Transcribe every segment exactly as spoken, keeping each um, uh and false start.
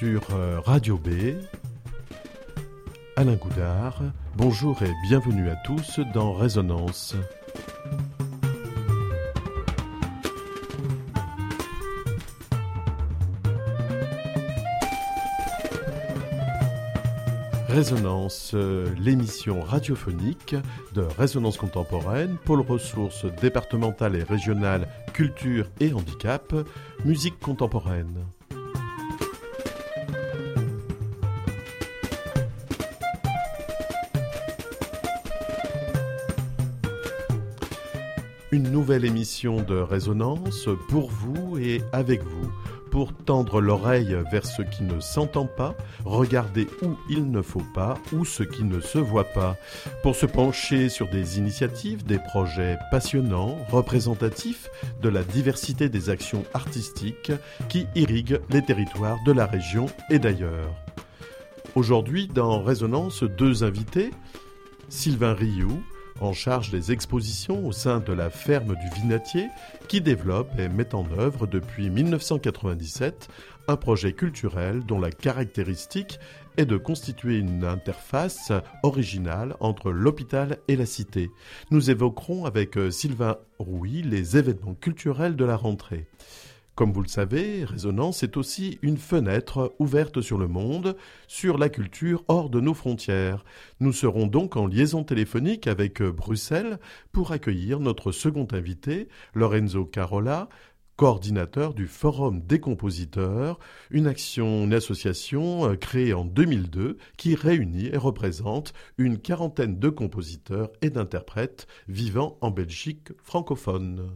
sur euh, Radio B. Alain Goudard, bonjour et bienvenue à tous dans Résonance. Résonance, euh, l'émission radiophonique de Résonance contemporaine, pôle ressources départementales et régionales, culture et handicap, musique contemporaine. Une nouvelle émission de Résonance pour vous et avec vous. Pour tendre l'oreille vers ce qui ne s'entend pas, regarder où il ne faut pas, ou ce qui ne se voit pas. Pour se pencher sur des initiatives, des projets passionnants, représentatifs de la diversité des actions artistiques qui irriguent les territoires de la région et d'ailleurs. Aujourd'hui, dans Résonance, deux invités. Sylvain Rioux, en charge des expositions au sein de la ferme du Vinatier, qui développe et met en œuvre depuis mille neuf cent quatre-vingt-dix-sept un projet culturel dont la caractéristique est de constituer une interface originale entre l'hôpital et la cité. Nous évoquerons avec Sylvain Rouy les événements culturels de la rentrée. Comme vous le savez, Résonance est aussi une fenêtre ouverte sur le monde, sur la culture hors de nos frontières. Nous serons donc en liaison téléphonique avec Bruxelles pour accueillir notre second invité, Lorenzo Carola, coordinateur du Forum des compositeurs, une action, une association créée en deux mille deux qui réunit et représente une quarantaine de compositeurs et d'interprètes vivant en Belgique francophone.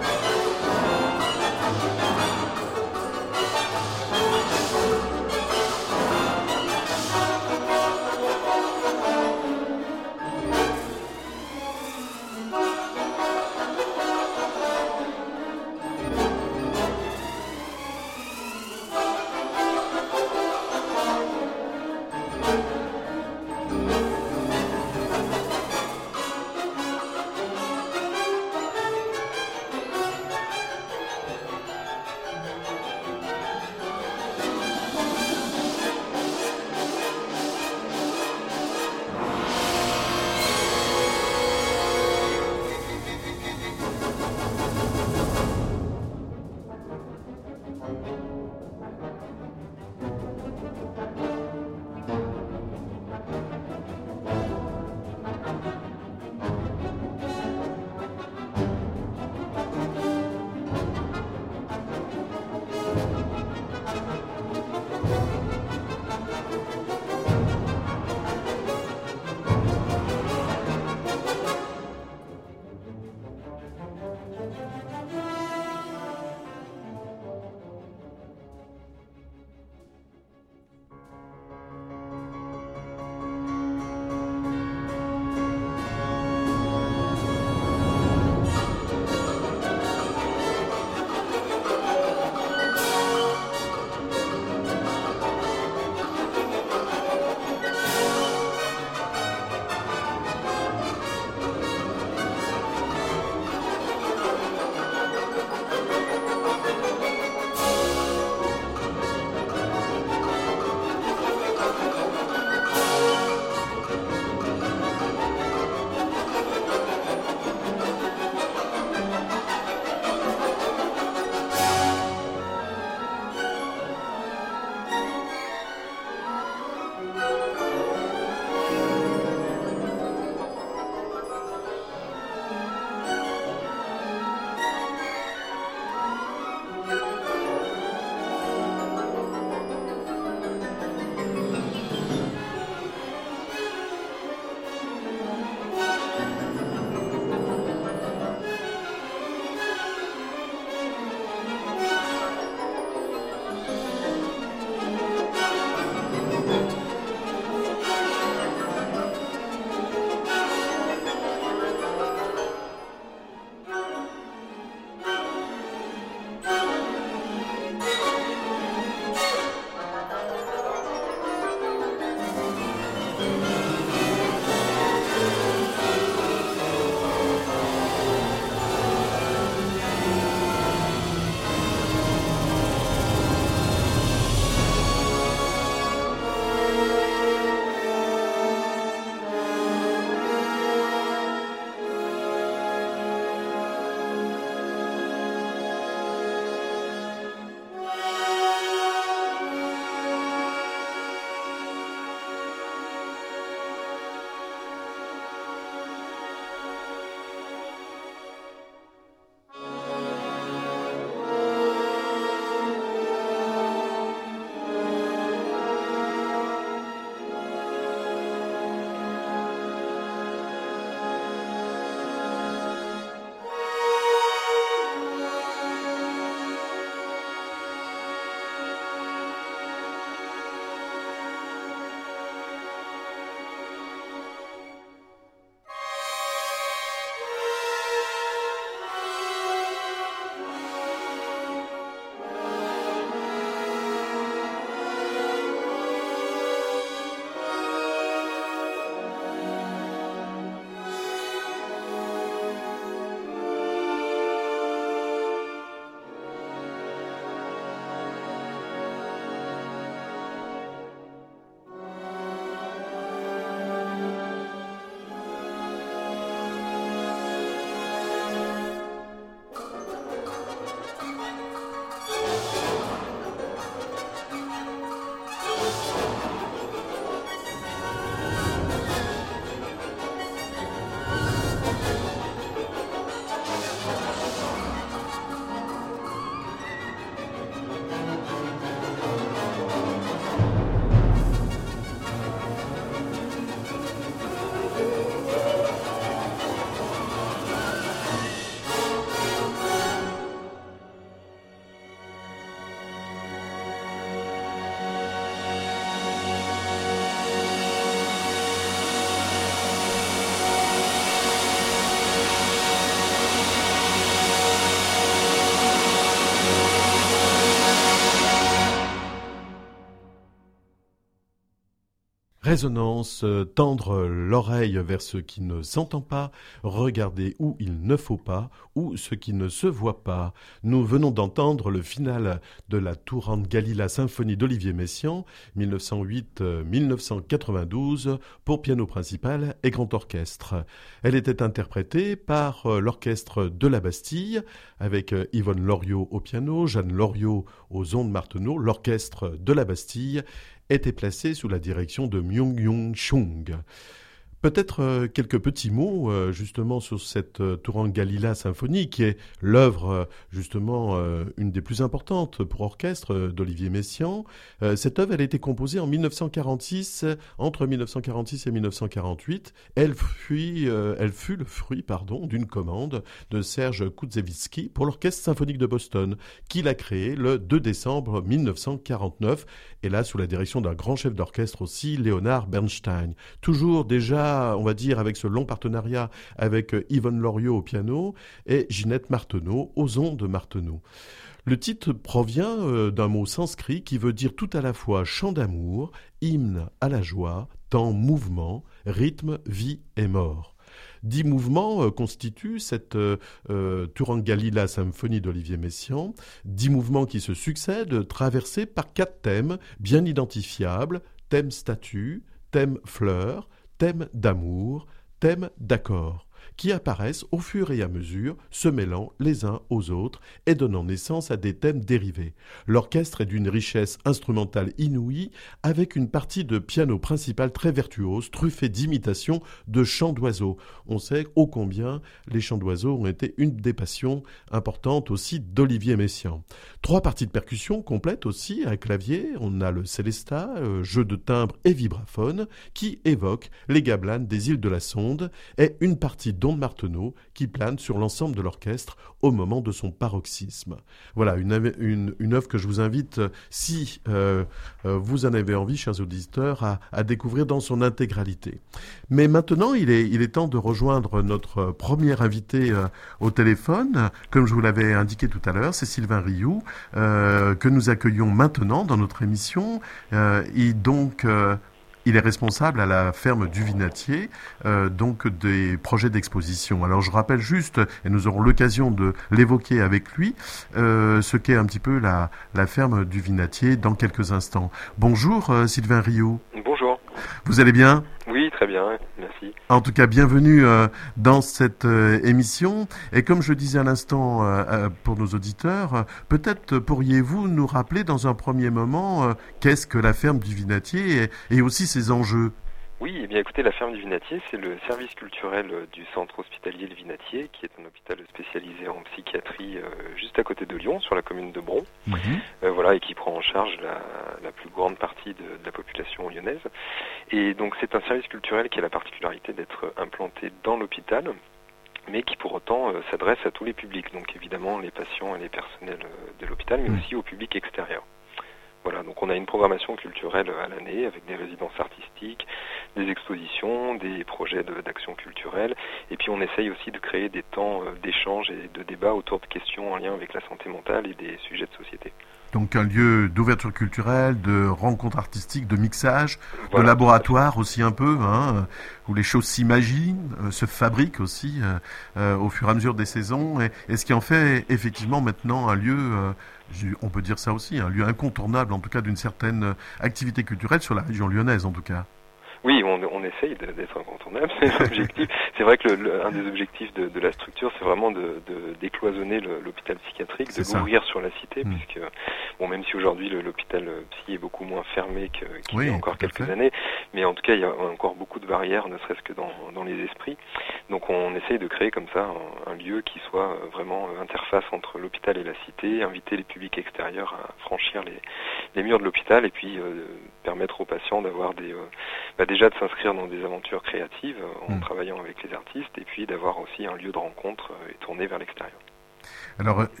Résonance, euh, tendre l'oreille vers ce qui ne s'entend pas, regarder où il ne faut pas, ou ce qui ne se voit pas. Nous venons d'entendre le final de la Turandot Galila symphonie d'Olivier Messiaen, mille neuf cent huit à mille neuf cent quatre-vingt-douze, pour piano principal et grand orchestre. Elle était interprétée par euh, l'orchestre de la Bastille, avec euh, Yvonne Loriot au piano, Jeanne Loriot aux ondes Martenot. L'orchestre de la Bastille était placé sous la direction de Myung-Young Chung. Peut-être euh, quelques petits mots euh, justement sur cette euh, Turandot Galila symphonie qui est l'œuvre euh, justement euh, une des plus importantes pour orchestre euh, d'Olivier Messiaen. Euh, cette œuvre elle a été composée en mille neuf cent quarante-six, euh, entre mille neuf cent quarante-six et mille neuf cent quarante-huit. Elle fut, euh, elle fut le fruit pardon d'une commande de Serge Kouzevitsky pour l'Orchestre symphonique de Boston qu'il a créé le deux décembre mille neuf cent quarante-neuf et là sous la direction d'un grand chef d'orchestre aussi, Leonard Bernstein. Toujours déjà on va dire, avec ce long partenariat avec Yvonne Loriot au piano et Ginette Martenot aux ondes Martenot. Le titre provient euh, d'un mot sanskrit qui veut dire tout à la fois chant d'amour, hymne à la joie, temps, mouvement, rythme, vie et mort. Dix mouvements euh, constituent cette euh, euh, Turandot Galila symphonie d'Olivier Messiaen, dix mouvements qui se succèdent, traversés par quatre thèmes bien identifiables, thème statue, thème fleur, thème d'amour, thème d'accord, qui apparaissent au fur et à mesure, se mêlant les uns aux autres et donnant naissance à des thèmes dérivés. L'orchestre est d'une richesse instrumentale inouïe, avec une partie de piano principal très virtuose, truffée d'imitations de chants d'oiseaux. On sait ô combien les chants d'oiseaux ont été une des passions importantes aussi d'Olivier Messiaen. Trois parties de percussion complètes aussi, un clavier, on a le célesta, euh, jeu de timbre et vibraphone, qui évoque les gabelanes des îles de la Sonde, et une partie d'ondes Martenot qui plane sur l'ensemble de l'orchestre au moment de son paroxysme. Voilà, une, une, une œuvre que je vous invite, si euh, euh, vous en avez envie, chers auditeurs, à, à découvrir dans son intégralité. Mais maintenant, il est, il est temps de rejoindre notre premier invité euh, au téléphone. Comme je vous l'avais indiqué tout à l'heure, c'est Sylvain Rioux, euh, que nous accueillons maintenant dans notre émission. Euh, et donc... Euh, Il est responsable à la ferme du Vinatier, euh, donc des projets d'exposition. Alors je rappelle juste, et nous aurons l'occasion de l'évoquer avec lui, euh, ce qu'est un petit peu la, la ferme du Vinatier dans quelques instants. Bonjour euh, Sylvain Rioux. Bonjour. Vous allez bien ? Oui, très bien, merci. En tout cas, bienvenue euh, dans cette euh, émission. Et comme je disais à l'instant euh, euh, pour nos auditeurs, euh, peut-être pourriez-vous nous rappeler dans un premier moment euh, qu'est-ce que la ferme du Vinatier et, et aussi ses enjeux ? Oui, eh bien écoutez, la ferme du Vinatier, c'est le service culturel du centre hospitalier Le Vinatier, qui est un hôpital spécialisé en psychiatrie euh, juste à côté de Lyon, sur la commune de Bron, mmh. euh, voilà, et qui prend en charge la, la plus grande partie de, de la population lyonnaise. Et donc c'est un service culturel qui a la particularité d'être implanté dans l'hôpital, mais qui pour autant euh, s'adresse à tous les publics, donc évidemment les patients et les personnels de l'hôpital, mais mmh. aussi au public extérieur. Voilà, donc on a une programmation culturelle à l'année avec des résidences artistiques, des expositions, des projets de, d'action culturelle, et puis on essaye aussi de créer des temps d'échange et de débat autour de questions en lien avec la santé mentale et des sujets de société. Donc un lieu d'ouverture culturelle, de rencontres artistiques, de mixage, voilà, de laboratoire aussi un peu, hein, où les choses s'imaginent, euh, se fabriquent aussi euh, euh, au fur et à mesure des saisons, et, et ce qui en fait effectivement maintenant un lieu... Euh, on peut dire ça aussi, un lieu incontournable, en tout cas d'une certaine activité culturelle sur la région lyonnaise, en tout cas. Oui, on, on essaye de, d'être incontournable, c'est l'objectif. C'est vrai que le, le, un des objectifs de, de la structure, c'est vraiment de, de décloisonner le, l'hôpital psychiatrique, de c'est l'ouvrir ça. Sur la cité, mmh. puisque, bon, même si aujourd'hui le, l'hôpital psy est beaucoup moins fermé que, qu'il oui, y a encore quelques années, mais en tout cas, il y a encore beaucoup de barrières, ne serait-ce que dans, dans les esprits. Donc on essaye de créer comme ça un, un lieu qui soit vraiment interface entre l'hôpital et la cité, inviter les publics extérieurs à franchir les, les murs de l'hôpital et puis euh, permettre aux patients d'avoir des... Euh, bah, déjà de s'inscrire dans des aventures créatives euh, en mmh. travaillant avec les artistes et puis d'avoir aussi un lieu de rencontre euh, et tourné vers l'extérieur. Alors,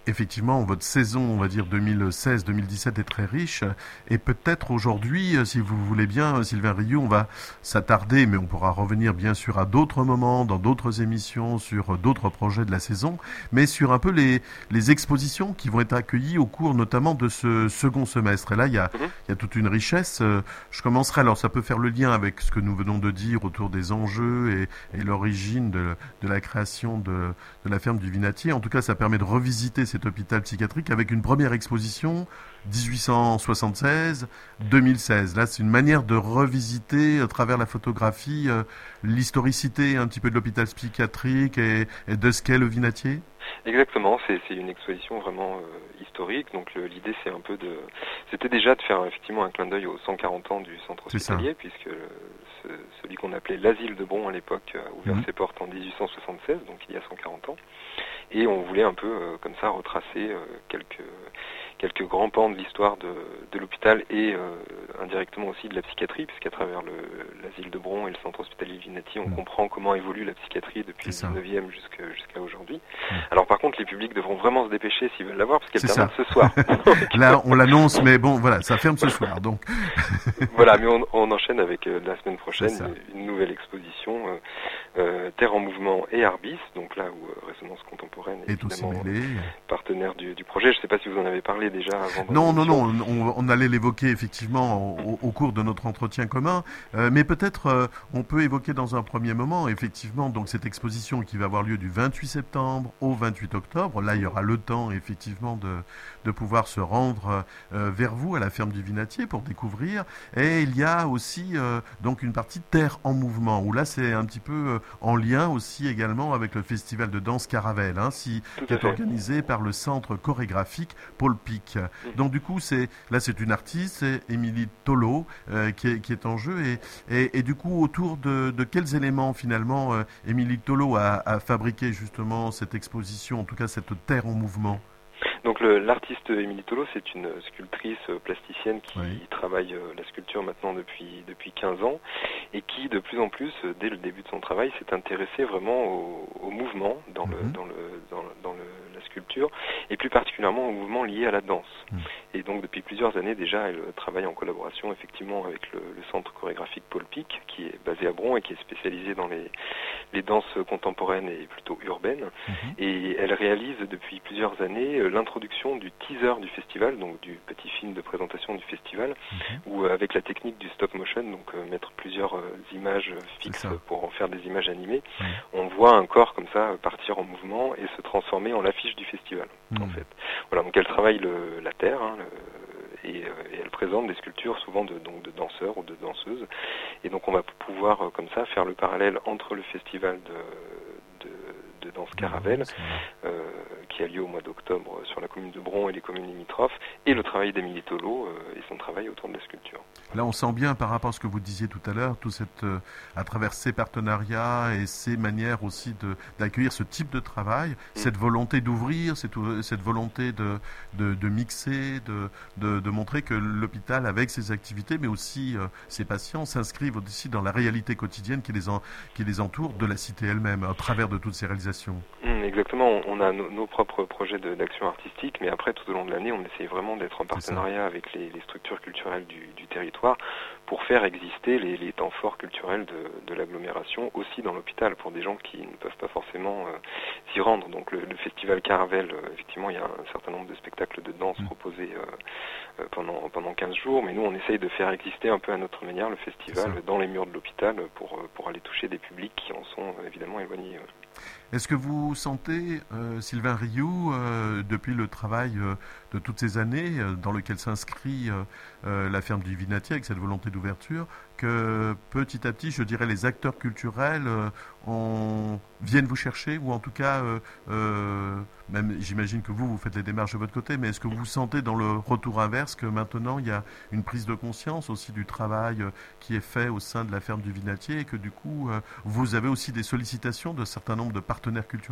effectivement, votre saison, on va dire deux mille seize deux mille dix-sept est très riche. Et peut-être aujourd'hui, si vous voulez bien, Sylvain Rioux, on va s'attarder, mais on pourra revenir bien sûr à d'autres moments, dans d'autres émissions, sur d'autres projets de la saison, mais sur un peu les, les expositions qui vont être accueillies au cours notamment de ce second semestre. Et là, il y a, mm-hmm. il y a toute une richesse. Je commencerai, alors ça peut faire le lien avec ce que nous venons de dire autour des enjeux et, et l'origine de, de la création de, de la ferme du Vinatier. En tout cas, ça permet de revisiter cet hôpital psychiatrique avec une première exposition dix-huit cent soixante-seize deux mille seize. Là, c'est une manière de revisiter à travers la photographie euh, l'historicité un petit peu de l'hôpital psychiatrique et, et de ce qu'est le Vinatier. Exactement, c'est, c'est une exposition vraiment euh, historique. Donc le, l'idée, c'est un peu de, c'était déjà de faire effectivement un clin d'œil aux cent quarante ans du centre hospitalier, puisque le, ce, celui qu'on appelait l'asile de Bron à l'époque a ouvert mmh. ses portes en dix-huit cent soixante-seize, donc il y a cent quarante ans. Et on voulait un peu euh, comme ça retracer euh, quelques quelques grands pans de l'histoire de, de l'hôpital et euh, indirectement aussi de la psychiatrie, puisqu'à travers le, l'asile de Bron et le centre hospitalier Vinatier, on mmh. comprend comment évolue la psychiatrie depuis le dix-neuvième jusqu'à, jusqu'à aujourd'hui. Mmh. Alors par contre, les publics devront vraiment se dépêcher s'ils veulent la voir, parce qu'elle termine ce soir. Là, on l'annonce, mais bon, voilà, ça ferme ce soir. Donc voilà, mais on, on enchaîne avec euh, la semaine prochaine une, une nouvelle exposition, euh, euh, Terre en mouvement et Arbis, donc là où euh, Résonance contemporaine est évidemment partenaire du, du projet. Je ne sais pas si vous en avez parlé déjà avant. Non, non, non, on, on allait l'évoquer effectivement au, au cours de notre entretien commun, euh, mais peut-être euh, on peut évoquer dans un premier moment, effectivement, donc cette exposition qui va avoir lieu du vingt-huit septembre au vingt-huit octobre. Là, il y aura le temps, effectivement, de, de pouvoir se rendre euh, vers vous à la ferme du Vinatier pour découvrir. Et il y a aussi euh, donc une partie Terre en mouvement, où là, c'est un petit peu euh, en lien aussi également avec le festival de danse Caravelle, hein, si, qui est organisé par le centre chorégraphique Paul Pic. Donc du coup, c'est là, c'est une artiste, c'est Émilie Tolo euh, qui, est, qui est en jeu. Et, et, et du coup, autour de, de quels éléments finalement euh, Émilie Tolo a, a fabriqué justement cette exposition, en tout cas cette terre en mouvement? Donc le, l'artiste Émilie Tolo, c'est une sculptrice plasticienne qui oui. travaille euh, la sculpture maintenant depuis depuis quinze ans et qui de plus en plus, dès le début de son travail, s'est intéressée vraiment au, au mouvement dans mm-hmm. le dans le dans, le, dans le, la sculpture et plus particulièrement au mouvement lié à la danse. Mm. Et donc depuis plusieurs années déjà, elle travaille en collaboration effectivement avec le, le centre chorégraphique Paul Pic, qui est basé à Bron et qui est spécialisé dans les les danses contemporaines et plutôt urbaines. Mm-hmm. Et elle réalise depuis plusieurs années l'introduction du teaser du festival, donc du petit film de présentation du festival, mm-hmm. où euh, avec la technique du stop motion, donc euh, mettre plusieurs euh, images fixes pour en faire des images animées, mm. on voit un corps comme ça partir en mouvement et se transformer en l'affiche du festival. Mm. En fait, voilà. Donc elle travaille le, la terre. Hein, le, Et, euh, et elle présente des sculptures souvent de, donc, de danseurs ou de danseuses. Et donc on va pouvoir euh, comme ça faire le parallèle entre le festival de, de, de danse Caravelle, euh, qui a lieu au mois d'octobre sur la commune de Bron et les communes limitrophes, et le travail d'Émilie Tolo euh, et son travail autour de la sculpture. Là, on sent bien par rapport à ce que vous disiez tout à l'heure, tout cette, euh, à travers ces partenariats et ces manières aussi de, d'accueillir ce type de travail, mmh. cette volonté d'ouvrir, cette, cette volonté de, de, de mixer, de, de, de montrer que l'hôpital, avec ses activités, mais aussi euh, ses patients, s'inscrivent aussi dans la réalité quotidienne qui les, en, qui les entoure de la cité elle-même, à travers de toutes ces réalisations. Mmh, exactement, on a nos, nos propres projets de, d'action artistique, mais après, tout au long de l'année, on essaye vraiment d'être en partenariat avec les, les structures culturelles du, du territoire pour faire exister les, les temps forts culturels de, de l'agglomération aussi dans l'hôpital pour des gens qui ne peuvent pas forcément euh, s'y rendre. Donc le, le festival Caravelle, euh, effectivement, il y a un certain nombre de spectacles de danse mmh. proposés euh, euh, pendant pendant quinze jours, mais nous on essaye de faire exister un peu à notre manière le festival dans les murs de l'hôpital pour pour aller toucher des publics qui en sont euh, évidemment éloignés. Euh. Est-ce que vous sentez, euh, Sylvain Rioux, euh, depuis le travail euh, de toutes ces années euh, dans lequel s'inscrit euh, euh, la ferme du Vinatier avec cette volonté d'ouverture, que petit à petit, je dirais, les acteurs culturels euh, on, viennent vous chercher, ou en tout cas, euh, euh, même j'imagine que vous, vous faites les démarches de votre côté, mais est-ce que vous sentez dans le retour inverse que maintenant il y a une prise de conscience aussi du travail euh, qui est fait au sein de la ferme du Vinatier et que du coup, euh, vous avez aussi des sollicitations de certains nombre de partenaires culturels ?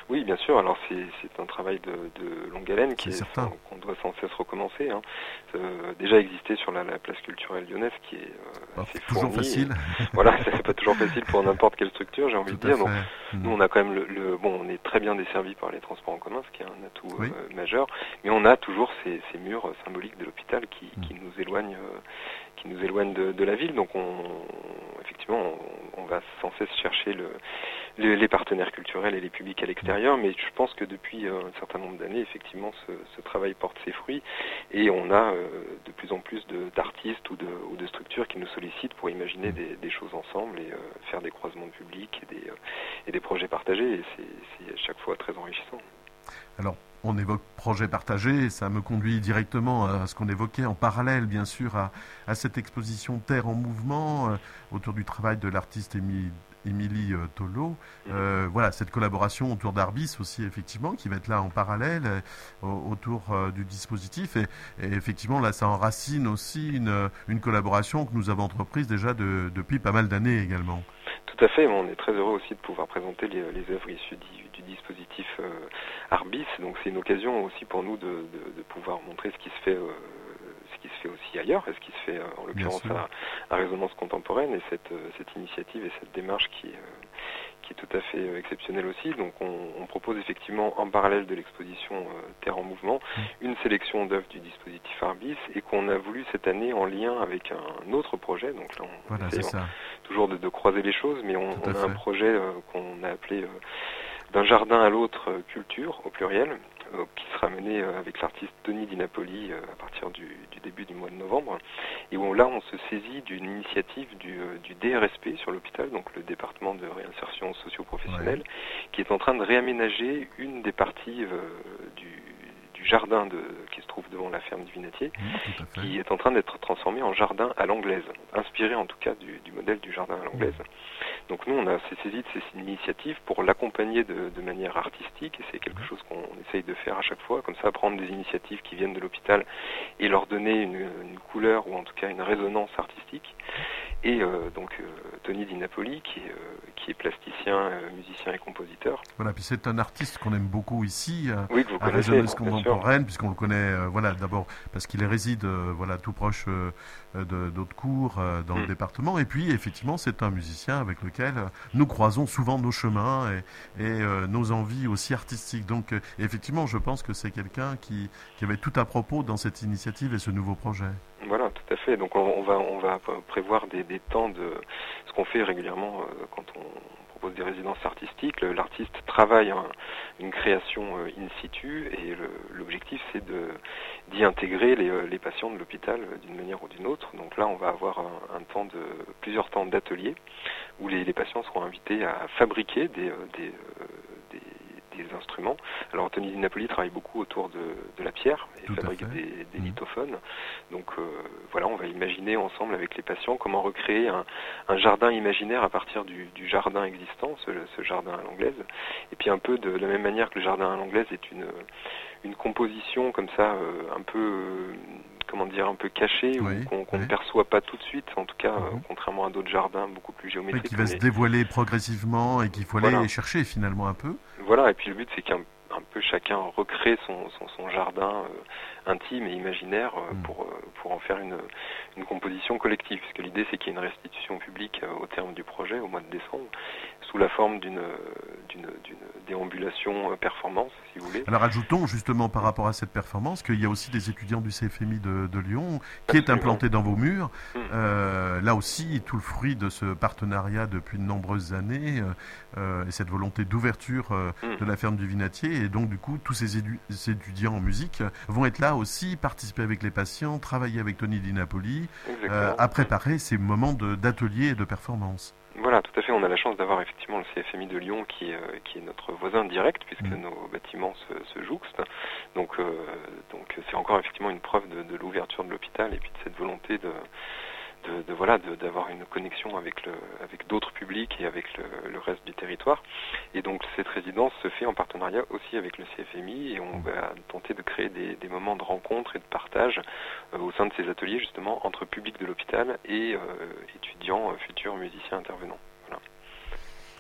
Oui, bien sûr. Alors c'est, c'est un travail de, de longue haleine qui c'est est, sans, qu'on doit sans cesse recommencer. Hein. Euh, déjà existé sur la, la place culturelle lyonnaise, qui est euh, assez toujours fournie. facile. Et, voilà, c'est pas toujours facile pour n'importe quelle structure, j'ai envie Tout de dire. Donc, mmh. nous, on a quand même le, le, bon, on est très bien desservi par les transports en commun, ce qui est un atout oui. euh, majeur. Mais on a toujours ces, ces murs symboliques de l'hôpital qui, mmh. qui nous éloignent, euh, qui nous éloignent de, de la ville. Donc, on, effectivement, on, on va sans cesse chercher le Les, les partenaires culturels et les publics à l'extérieur, mais je pense que depuis euh, un certain nombre d'années, effectivement, ce, ce travail porte ses fruits et on a euh, de plus en plus de, d'artistes ou de, ou de structures qui nous sollicitent pour imaginer des, des choses ensemble et euh, faire des croisements de public et des, euh, et des projets partagés, et c'est, c'est à chaque fois très enrichissant. Alors, on évoque projet partagé, et ça me conduit directement à ce qu'on évoquait en parallèle, bien sûr, à, à cette exposition Terre en mouvement, euh, autour du travail de l'artiste Émilie Émilie euh, Tolo. Euh, mmh. Voilà, cette collaboration autour d'Arbis aussi, effectivement, qui va être là en parallèle, euh, autour euh, du dispositif. Et, et effectivement, là, ça enracine aussi une, une collaboration que nous avons entreprise déjà de, depuis pas mal d'années également. Tout à fait, on est très heureux aussi de pouvoir présenter les, les œuvres issues du, du dispositif euh, Arbis. Donc c'est une occasion aussi pour nous de, de, de pouvoir montrer ce qui se fait, euh, ce qui se fait aussi ailleurs, et ce qui se fait euh, en l'occurrence à, à Résonance Contemporaine, et cette, euh, cette initiative et cette démarche qui, euh, qui est tout à fait euh, exceptionnelle aussi. Donc on, on propose effectivement en parallèle de l'exposition euh, Terre en mouvement mmh. une sélection d'œuvres du dispositif Arbis, et qu'on a voulu cette année en lien avec un autre projet. Donc là on voilà, essaie c'est ça. toujours de, de croiser les choses, mais on, on a fait. un projet euh, qu'on a appelé euh, D'un jardin à l'autre euh, culture, au pluriel, euh, qui sera mené euh, avec l'artiste Tony Di Napoli euh, à partir du, du début du mois de novembre, et où là on se saisit d'une initiative du, euh, du D R S P sur l'hôpital, donc le département de réinsertion socio-professionnelle, ouais. qui est en train de réaménager une des parties euh, du jardin de, qui se trouve devant la ferme du Vinatier, mmh, qui est en train d'être transformé en jardin à l'anglaise, inspiré en tout cas du, du modèle du jardin à l'anglaise. Mmh. Donc nous, on a saisi de ces initiatives pour l'accompagner de, de manière artistique, et c'est quelque chose qu'on essaye de faire à chaque fois, comme ça, prendre des initiatives qui viennent de l'hôpital et leur donner une, une couleur, ou en tout cas une résonance artistique. Et euh, donc euh, Tony Di Napoli, qui est, euh, qui est plasticien, euh, musicien et compositeur. Voilà, puis c'est un artiste qu'on aime beaucoup ici, euh, oui, que vous à Résonance Contemporaine, puisqu'on le connaît, euh, voilà, d'abord parce qu'il réside, euh, voilà, tout proche euh, de d'Hautcourt, euh, dans mmh. le département, et puis effectivement, c'est un musicien avec lequel euh, nous croisons souvent nos chemins et, et euh, nos envies aussi artistiques. Donc, euh, effectivement, je pense que c'est quelqu'un qui, qui avait tout à propos dans cette initiative et ce nouveau projet. Voilà, tout à fait. Donc on, on va on va prévoir des, des temps de ce qu'on fait régulièrement euh, quand on propose des résidences artistiques. Le, l'artiste travaille un, une création euh, in situ, et le, l'objectif c'est de d'y intégrer les, les patients de l'hôpital euh, d'une manière ou d'une autre. Donc là on va avoir un, un temps de plusieurs temps d'atelier où les, les patients seront invités à fabriquer des euh, des, euh, des des instruments. Alors Tony Di Napoli travaille beaucoup autour de, de la pierre et Tout fabrique des, des lithophones. Donc euh, voilà, on va imaginer ensemble avec les patients comment recréer un, un jardin imaginaire à partir du, du jardin existant, ce, ce jardin à l'anglaise. Et puis un peu de, de la même manière que le jardin à l'anglaise est une, une composition comme ça, euh, un peu... Euh, comment dire, un peu caché, oui, ou qu'on, qu'on oui. ne perçoit pas tout de suite, en tout cas, mm-hmm. euh, contrairement à d'autres jardins beaucoup plus géométriques. Oui, qui va se dévoiler progressivement et qu'il faut voilà. aller chercher finalement un peu. Voilà, et puis le but c'est qu'un un peu chacun recrée son, son, son jardin euh, intime et imaginaire euh, mm. pour, euh, pour en faire une, une composition collective, parce que l'idée c'est qu'il y ait une restitution publique euh, au terme du projet, au mois de décembre, sous la forme d'une, d'une, d'une déambulation euh, performance, si vous voulez. Alors ajoutons justement par rapport à cette performance qu'il y a aussi des étudiants du C F M I de, de Lyon qui Absolument. est implanté dans vos murs. Mm. Euh, là aussi, tout le fruit de ce partenariat depuis de nombreuses années euh, et cette volonté d'ouverture euh, mm. de la ferme du Vinatier. Et donc, du coup, tous ces, édu- ces étudiants en musique vont être là aussi, participer avec les patients, travailler avec Tony Di Napoli, euh, à préparer ces moments de, d'atelier et de performance. Voilà, tout à fait. On a la chance d'avoir effectivement le C F M I de Lyon qui, euh, qui est notre voisin direct, puisque mmh. nos bâtiments se, se jouxtent. Donc, euh, donc, c'est encore effectivement une preuve de, de l'ouverture de l'hôpital et puis de cette volonté de... De, de voilà de, d'avoir une connexion avec le avec d'autres publics et avec le, le reste du territoire, et donc cette résidence se fait en partenariat aussi avec le C F M I, et on va tenter de créer des, des moments de rencontre et de partage euh, au sein de ces ateliers justement entre public de l'hôpital et euh, étudiants, euh, futurs musiciens intervenants. Voilà.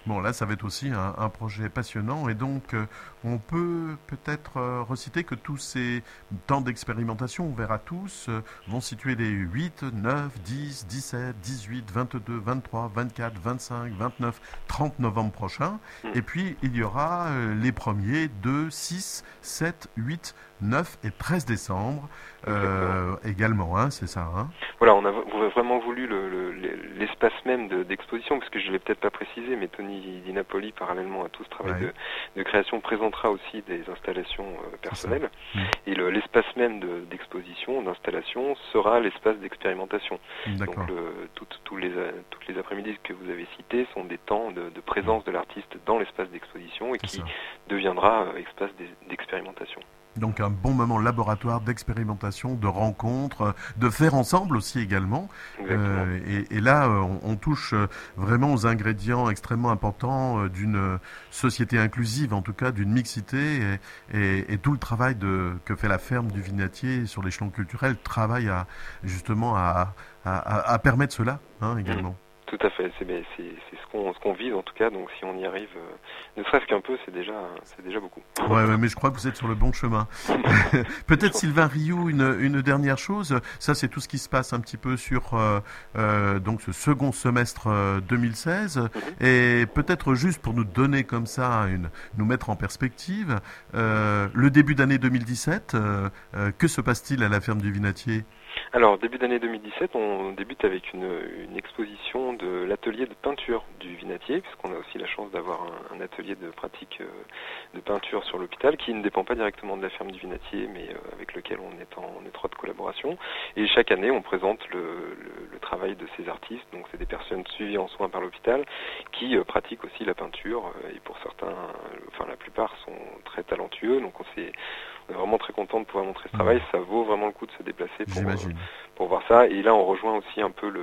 Bon, là, ça va être aussi un, un projet passionnant et donc euh, on peut peut-être euh, reciter que tous ces temps d'expérimentation ouverts à tous euh, vont situer les huit, neuf, dix, dix-sept, dix-huit, vingt-deux, vingt-trois, vingt-quatre, vingt-cinq, vingt-neuf, trente novembre prochain. Mm. Et puis, il y aura euh, les premiers deux, six, sept, huit, neuf et treize décembre euh, également, hein, c'est ça hein. Voilà, on a, on a vraiment voulu le, le, l'espace même de, d'exposition, parce que je ne l'ai peut-être pas précisé, mais Tony Di Napoli, parallèlement à tout ce travail ouais. de, de création, présentera aussi des installations euh, personnelles. Mmh. Et le, l'espace même de, d'exposition, d'installation, sera l'espace d'expérimentation. D'accord. Donc le, tout, tout les, toutes les après-midi que vous avez cités sont des temps de, de présence de l'artiste dans l'espace d'exposition et c'est qui ça. deviendra euh, espace d'expérimentation. Donc un bon moment laboratoire d'expérimentation, de rencontres, de faire ensemble aussi également. Euh, et, et là, on, on touche vraiment aux ingrédients extrêmement importants d'une société inclusive, en tout cas d'une mixité. Et, et, et tout le travail de, que fait la ferme du Vinatier sur l'échelon culturel travaille à, justement à, à, à permettre cela hein, également. Mmh. Tout à fait, c'est, c'est, c'est ce qu'on ce qu'on vise en tout cas, donc si on y arrive, euh, ne serait-ce qu'un peu, c'est déjà c'est déjà beaucoup. Ouais, ouais, mais je crois que vous êtes sur le bon chemin. Peut-être Sylvain Rioux, une, une dernière chose, ça c'est tout ce qui se passe un petit peu sur euh, euh, donc ce second semestre euh, deux mille seize, mm-hmm. et peut-être juste pour nous donner comme ça, une, nous mettre en perspective, euh, le début d'année deux mille dix-sept, euh, euh, que se passe-t-il à la ferme du Vinatier ? Alors, début d'année deux mille dix-sept, on débute avec une, une exposition de l'atelier de peinture du Vinatier, puisqu'on a aussi la chance d'avoir un, un atelier de pratique euh, de peinture sur l'hôpital, qui ne dépend pas directement de la ferme du Vinatier, mais euh, avec lequel on est en, en étroite collaboration. Et chaque année, on présente le, le, le travail de ces artistes, donc c'est des personnes suivies en soins par l'hôpital, qui euh, pratiquent aussi la peinture, euh, et pour certains, euh, enfin la plupart sont très talentueux, donc on s'est... On est vraiment très content de pouvoir montrer ce travail. Ça vaut vraiment le coup de se déplacer pour, euh, pour voir ça. Et là, on rejoint aussi un peu le,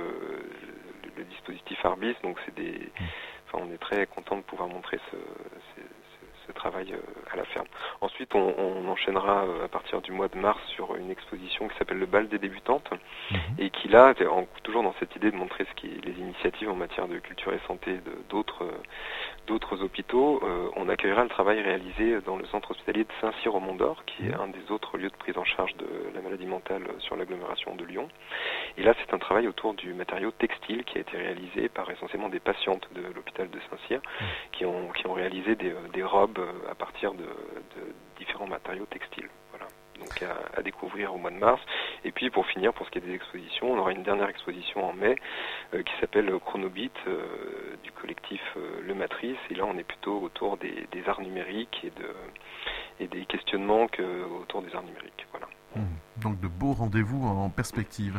le, le dispositif Arbis. Donc, c'est des, enfin, on est très content de pouvoir montrer ce, ce, ce, ce travail à la ferme. Ensuite, on, on enchaînera à partir du mois de mars sur une exposition qui s'appelle le Bal des débutantes, mmh. et qui là, en, toujours dans cette idée de montrer ce qui est les initiatives en matière de culture et santé de, d'autres d'autres hôpitaux, euh, on accueillera le travail réalisé dans le centre hospitalier de Saint-Cyr au Mont-d'Or, qui est un des autres lieux de prise en charge de la maladie mentale sur l'agglomération de Lyon. Et là, c'est un travail autour du matériau textile qui a été réalisé par essentiellement des patientes de l'hôpital de Saint-Cyr, qui ont, qui ont réalisé des, des robes à partir de, de différents matériaux textiles. Voilà. Donc à, à découvrir au mois de mars. Et puis pour finir, pour ce qui est des expositions, on aura une dernière exposition en mai euh, qui s'appelle Chronobit euh, du collectif euh, Le Matrice. Et là, on est plutôt autour des, des arts numériques et, de, et des questionnements que, autour des arts numériques. Voilà. Mmh. Donc de beaux rendez-vous en perspective.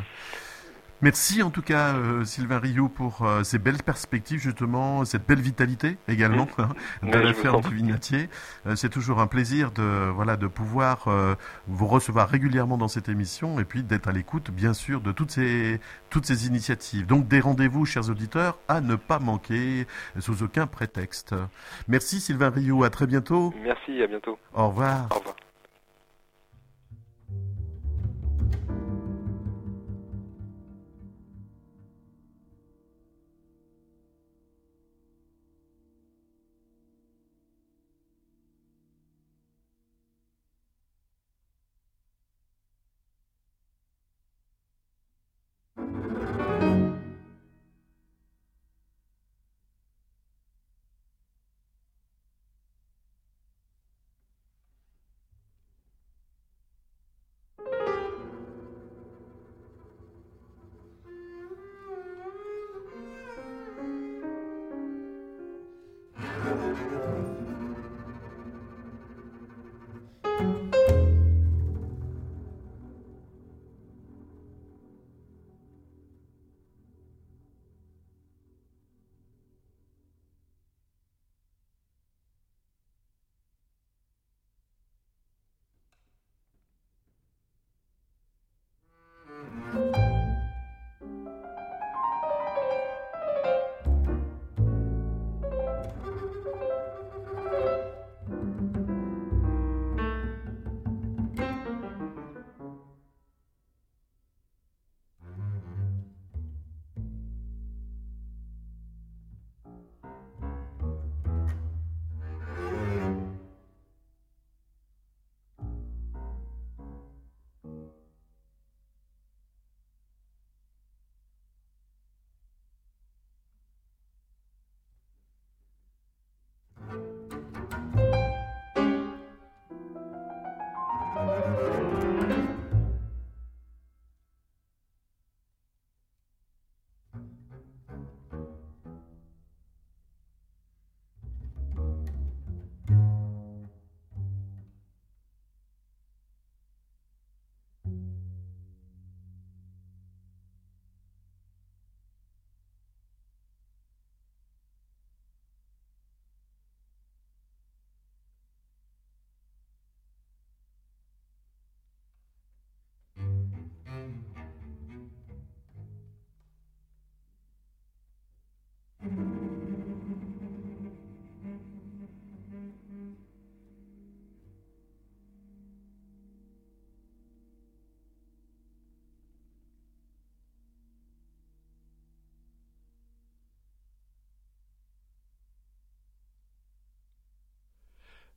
Merci en tout cas euh, Sylvain Rioux pour euh, ces belles perspectives justement, cette belle vitalité également mmh. hein, de ouais, la ferme du Vinatier. Euh, c'est toujours un plaisir de voilà de pouvoir euh, vous recevoir régulièrement dans cette émission et puis d'être à l'écoute bien sûr de toutes ces toutes ces initiatives. Donc des rendez-vous chers auditeurs à ne pas manquer sous aucun prétexte. Merci Sylvain Rioux, à très bientôt. Merci, à bientôt. Au revoir. Au revoir.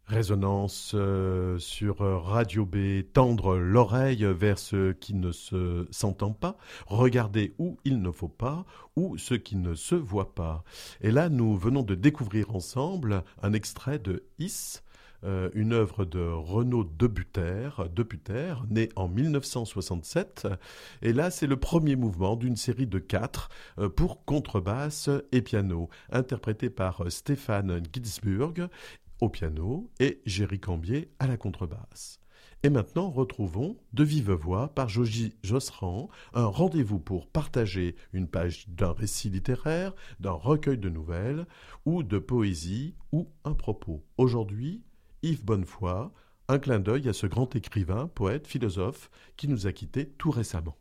Résonance euh, sur Radio B, tendre l'oreille vers ce qui ne se s'entend pas, regarder où il ne faut pas, ou ce qui ne se voit pas. Et là, nous venons de découvrir ensemble un extrait de Is, euh, une œuvre de Renaud Deputer, Deputer, né en mille neuf cent soixante-sept. Et là, c'est le premier mouvement d'une série de quatre euh, pour contrebasse et piano, interprété par Stéphane Ginsburg au piano et Géry Cambier à la contrebasse. Et maintenant, retrouvons de vive voix par Jogy Josserand un rendez-vous pour partager une page d'un récit littéraire, d'un recueil de nouvelles ou de poésie ou un propos. Aujourd'hui, Yves Bonnefoy, un clin d'œil à ce grand écrivain, poète, philosophe qui nous a quittés tout récemment.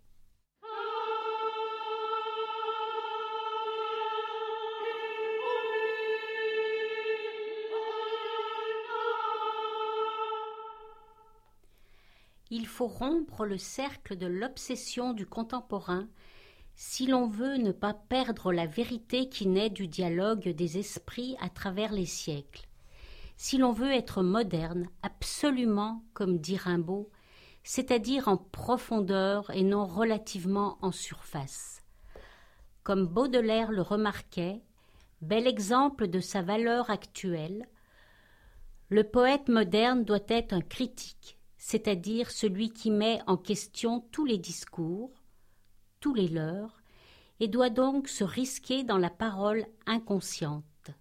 Il faut rompre le cercle de l'obsession du contemporain si l'on veut ne pas perdre la vérité qui naît du dialogue des esprits à travers les siècles. Si l'on veut être moderne, absolument, comme dit Rimbaud, c'est-à-dire en profondeur et non relativement en surface. Comme Baudelaire le remarquait, bel exemple de sa valeur actuelle, le poète moderne doit être un critique, c'est-à-dire celui qui met en question tous les discours, tous les leurs, et doit donc se risquer dans la parole inconsciente.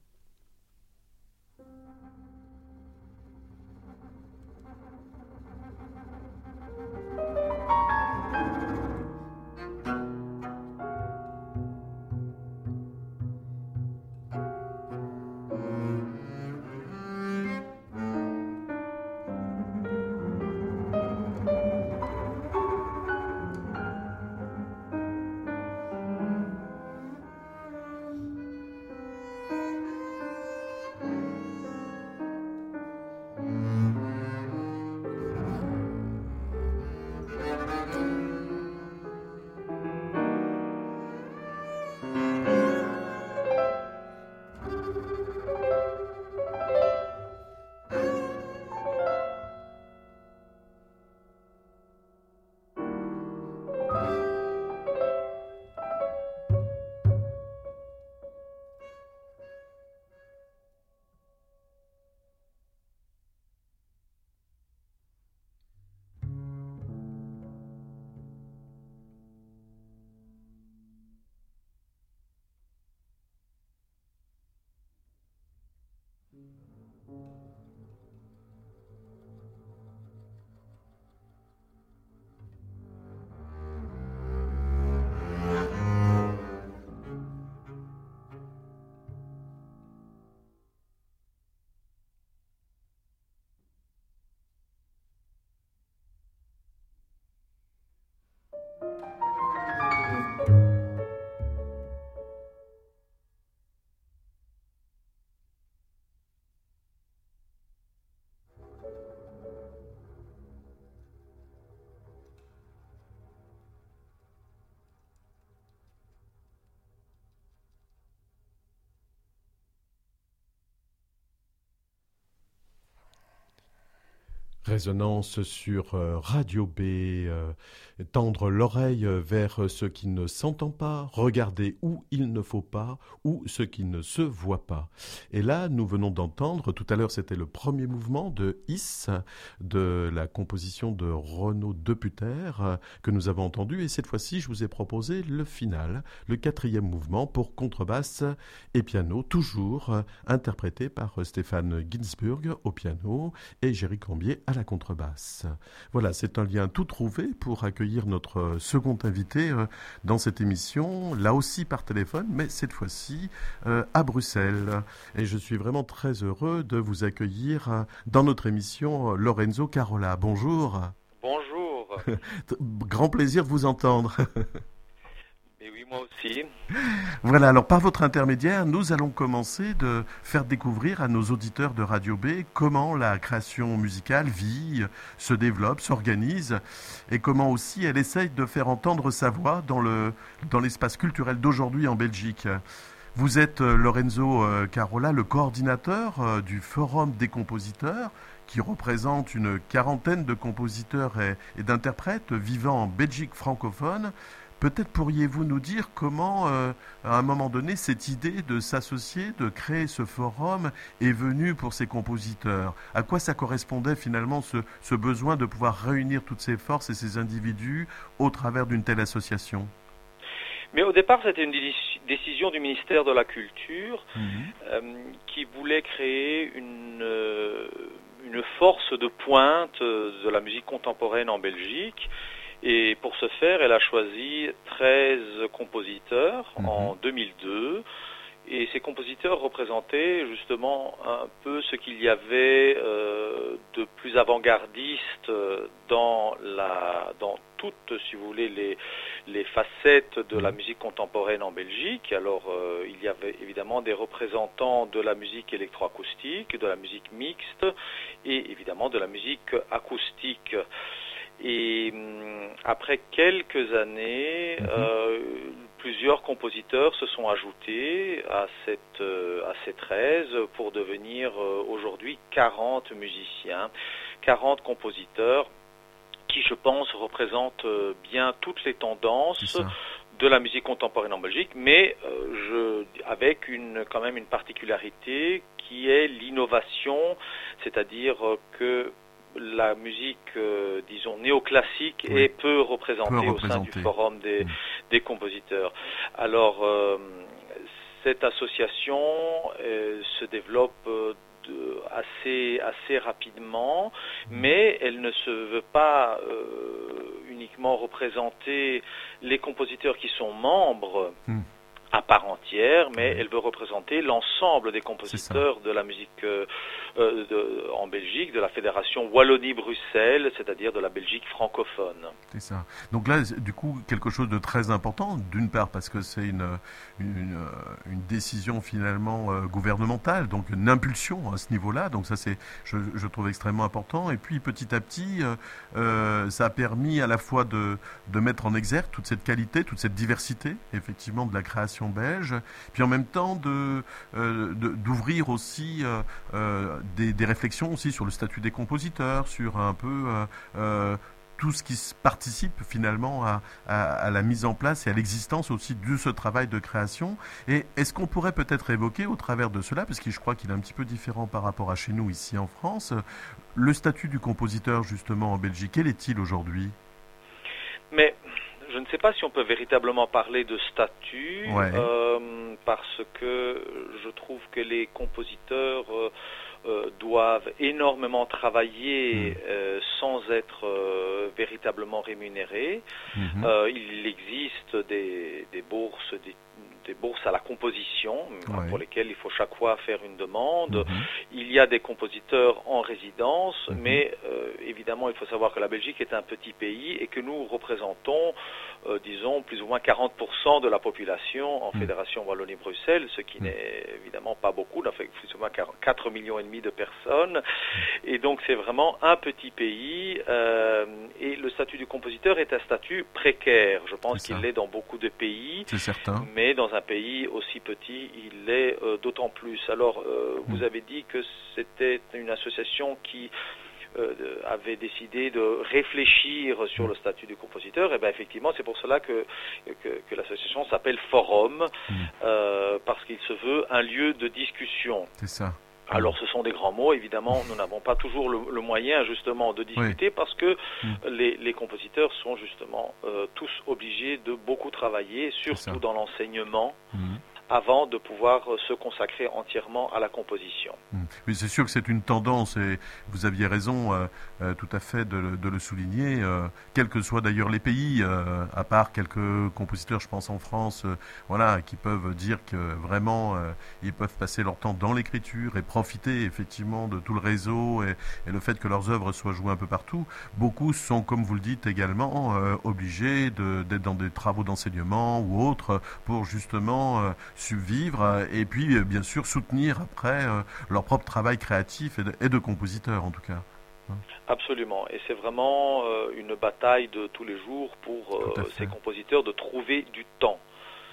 Résonance sur euh, Radio B, euh, tendre l'oreille vers ce qui ne s'entend pas, regarder où il ne faut pas, ou ce qui ne se voit pas. Et là, nous venons d'entendre, tout à l'heure c'était le premier mouvement de Is, de la composition de Renaud Deputer, euh, que nous avons entendu, et cette fois-ci je vous ai proposé le final, le quatrième mouvement pour contrebasse et piano, toujours euh, interprété par Stéphane Ginsburg au piano et Géry Cambier à la contrebasse. Voilà, c'est un lien tout trouvé pour accueillir notre second invité euh, dans cette émission, là aussi par téléphone, mais cette fois-ci euh, à Bruxelles. Et je suis vraiment très heureux de vous accueillir euh, dans notre émission euh, Lorenzo Carola. Bonjour. Bonjour. Grand plaisir de vous entendre. Et oui, moi aussi. Voilà, alors par votre intermédiaire, nous allons commencer de faire découvrir à nos auditeurs de Radio B comment la création musicale vit, se développe, s'organise et comment aussi elle essaye de faire entendre sa voix dans le, dans l'espace culturel d'aujourd'hui en Belgique. Vous êtes euh, Lorenzo euh, Carola, le coordinateur euh, du Forum des compositeurs, qui représente une quarantaine de compositeurs et, et d'interprètes vivant en Belgique francophone. Peut-être pourriez-vous nous dire comment, euh, à un moment donné, cette idée de s'associer, de créer ce forum est venue pour ces compositeurs? À quoi ça correspondait finalement ce, ce besoin de pouvoir réunir toutes ces forces et ces individus au travers d'une telle association? Mais au départ, c'était une décision du ministère de la Culture mmh. euh, qui voulait créer une, euh, une force de pointe de la musique contemporaine en Belgique. Et pour ce faire, elle a choisi treize compositeurs mmh. en deux mille deux. Et ces compositeurs représentaient justement un peu ce qu'il y avait euh, de plus avant-gardiste dans la dans toutes, si vous voulez, les les facettes de la musique contemporaine en Belgique. Alors, euh, il y avait évidemment des représentants de la musique électroacoustique, de la musique mixte et évidemment de la musique acoustique. Et hum, après quelques années, mmh. euh, plusieurs compositeurs se sont ajoutés à cette euh, à ces treize pour devenir euh, aujourd'hui quarante musiciens, quarante compositeurs qui, je pense, représentent euh, bien toutes les tendances de la musique contemporaine en Belgique, mais euh, je, avec une quand même une particularité qui est l'innovation, c'est-à-dire euh, que la musique, euh, disons, néoclassique oui. est peu représentée au sein du forum des, mmh. des compositeurs. Alors, euh, cette association euh, se développe euh, de, assez, assez rapidement, mmh. mais elle ne se veut pas euh, uniquement représenter les compositeurs qui sont membres mmh. à part entière, mais oui. elle veut représenter l'ensemble des compositeurs de la musique euh, euh, de, en Belgique, de la Fédération Wallonie-Bruxelles, c'est-à-dire de la Belgique francophone. C'est ça. Donc là, du coup, quelque chose de très important, d'une part parce que c'est une, une, une décision finalement euh, gouvernementale, donc une impulsion à ce niveau-là, donc ça c'est, je, je trouve extrêmement important, et puis petit à petit, euh, euh, ça a permis à la fois de, de mettre en exergue toute cette qualité, toute cette diversité, effectivement, de la création belge, puis en même temps de, euh, de d'ouvrir aussi euh, euh, des, des réflexions aussi sur le statut des compositeurs, sur un peu euh, euh, tout ce qui participe finalement à, à, à la mise en place et à l'existence aussi de ce travail de création. Et est-ce qu'on pourrait peut-être évoquer au travers de cela, parce que je crois qu'il est un petit peu différent par rapport à chez nous ici en France, le statut du compositeur justement en Belgique, quel est-il aujourd'hui? Mais je ne sais pas si on peut véritablement parler de statut, ouais. euh, parce que je trouve que les compositeurs euh, euh, doivent énormément travailler mmh. euh, sans être euh, véritablement rémunérés. Mmh. Euh, il existe des, des bourses, des des bourses à la composition, ouais. pour lesquelles il faut chaque fois faire une demande. Mmh. Il y a des compositeurs en résidence, mmh. mais euh, évidemment, il faut savoir que la Belgique est un petit pays et que nous représentons, euh, disons, plus ou moins quarante pour cent de la population en mmh. Fédération Wallonie-Bruxelles, ce qui mmh. n'est évidemment pas beaucoup, on a fait plus ou moins quatre millions et demi de personnes. Et donc, c'est vraiment un petit pays euh, et le statut du compositeur est un statut précaire. Je pense qu'il l'est dans beaucoup de pays, c'est certain. Mais dans un pays aussi petit, il l'est euh, d'autant plus. Alors, euh, mmh. vous avez dit que c'était une association qui euh, avait décidé de réfléchir sur mmh. le statut du compositeur. Et bien, effectivement, c'est pour cela que, que, que l'association s'appelle Forum, mmh. euh, parce qu'il se veut un lieu de discussion. C'est ça. Alors, ce sont des grands mots. Évidemment, nous n'avons pas toujours le, le moyen, justement, de discuter oui. parce que mmh. les, les compositeurs sont, justement, euh, tous obligés de beaucoup travailler, surtout dans l'enseignement, mmh. avant de pouvoir se consacrer entièrement à la composition. Mmh. Mais c'est sûr que c'est une tendance, et vous aviez raison euh, euh, tout à fait de, de le souligner, euh, quels que soient d'ailleurs les pays, euh, à part quelques compositeurs, je pense en France, euh, voilà, qui peuvent dire que vraiment, euh, ils peuvent passer leur temps dans l'écriture et profiter effectivement de tout le réseau et, et le fait que leurs œuvres soient jouées un peu partout. Beaucoup sont, comme vous le dites également, euh, obligés de, d'être dans des travaux d'enseignement ou autres pour justement euh, subvivre et puis bien sûr soutenir après euh, leur propre travail créatif et de, et de compositeur en tout cas. Absolument, et c'est vraiment euh, une bataille de tous les jours pour euh, ces compositeurs de trouver du temps.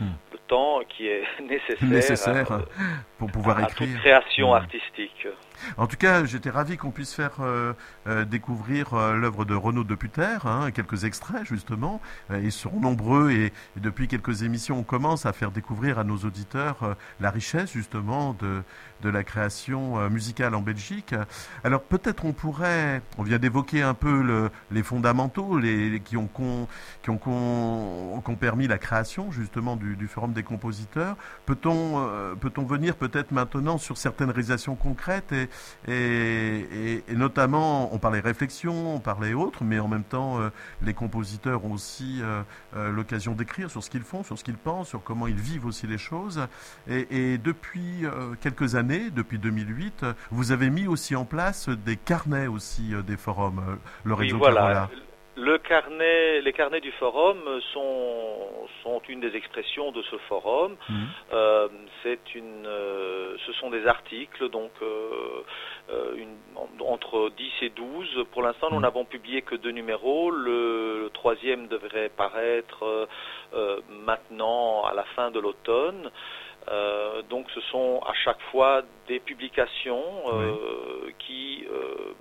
mmh. le temps qui est nécessaire, nécessaire à, pour pouvoir à, écrire. À toute création mmh. artistique. En tout cas, j'étais ravi qu'on puisse faire euh, euh, découvrir euh, l'œuvre de Renaud Deputer, hein, quelques extraits justement. Euh, ils seront nombreux et, et depuis quelques émissions, on commence à faire découvrir à nos auditeurs euh, la richesse justement de, de la création euh, musicale en Belgique. Alors peut-être on pourrait, on vient d'évoquer un peu le, les fondamentaux, les, qui ont, con, qui, ont, con, qui ont permis la création justement du, du Forum des compositeurs. Peut-on, euh, peut-on venir peut-être maintenant sur certaines réalisations concrètes et Et, et, et notamment, on parlait réflexion, on parlait autres, mais en même temps, euh, les compositeurs ont aussi euh, euh, l'occasion d'écrire sur ce qu'ils font, sur ce qu'ils pensent, sur comment ils vivent aussi les choses. Et, et depuis euh, quelques années, depuis deux mille huit, vous avez mis aussi en place des carnets aussi euh, des forums, euh, le réseau oui, voilà. Carola. Le carnet, les carnets du forum sont, sont une des expressions de ce forum. Mmh. Euh, c'est une, euh, ce sont des articles, donc euh, une, entre dix et douze. Pour l'instant, mmh. nous n'avons publié que deux numéros. Le, le troisième devrait paraître euh, maintenant à la fin de l'automne. Euh, donc, ce sont à chaque fois des publications euh, oui. qui euh,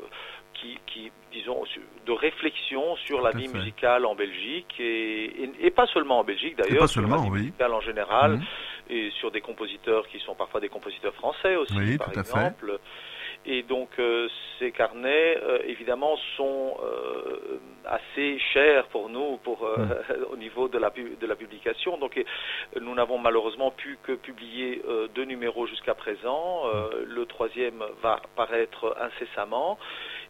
Qui, qui, disons, de réflexion sur la vie fait. musicale en Belgique et, et, et pas seulement en Belgique d'ailleurs, sur la vie oui. musicale en général mmh. et sur des compositeurs qui sont parfois des compositeurs français aussi, oui, par tout exemple. À fait. Et donc euh, ces carnets, euh, évidemment, sont euh, assez chers pour nous, pour euh, mmh. au niveau de la de la publication. Donc et, nous n'avons malheureusement pu que publier euh, deux numéros jusqu'à présent. Euh, mmh. Le troisième va paraître incessamment.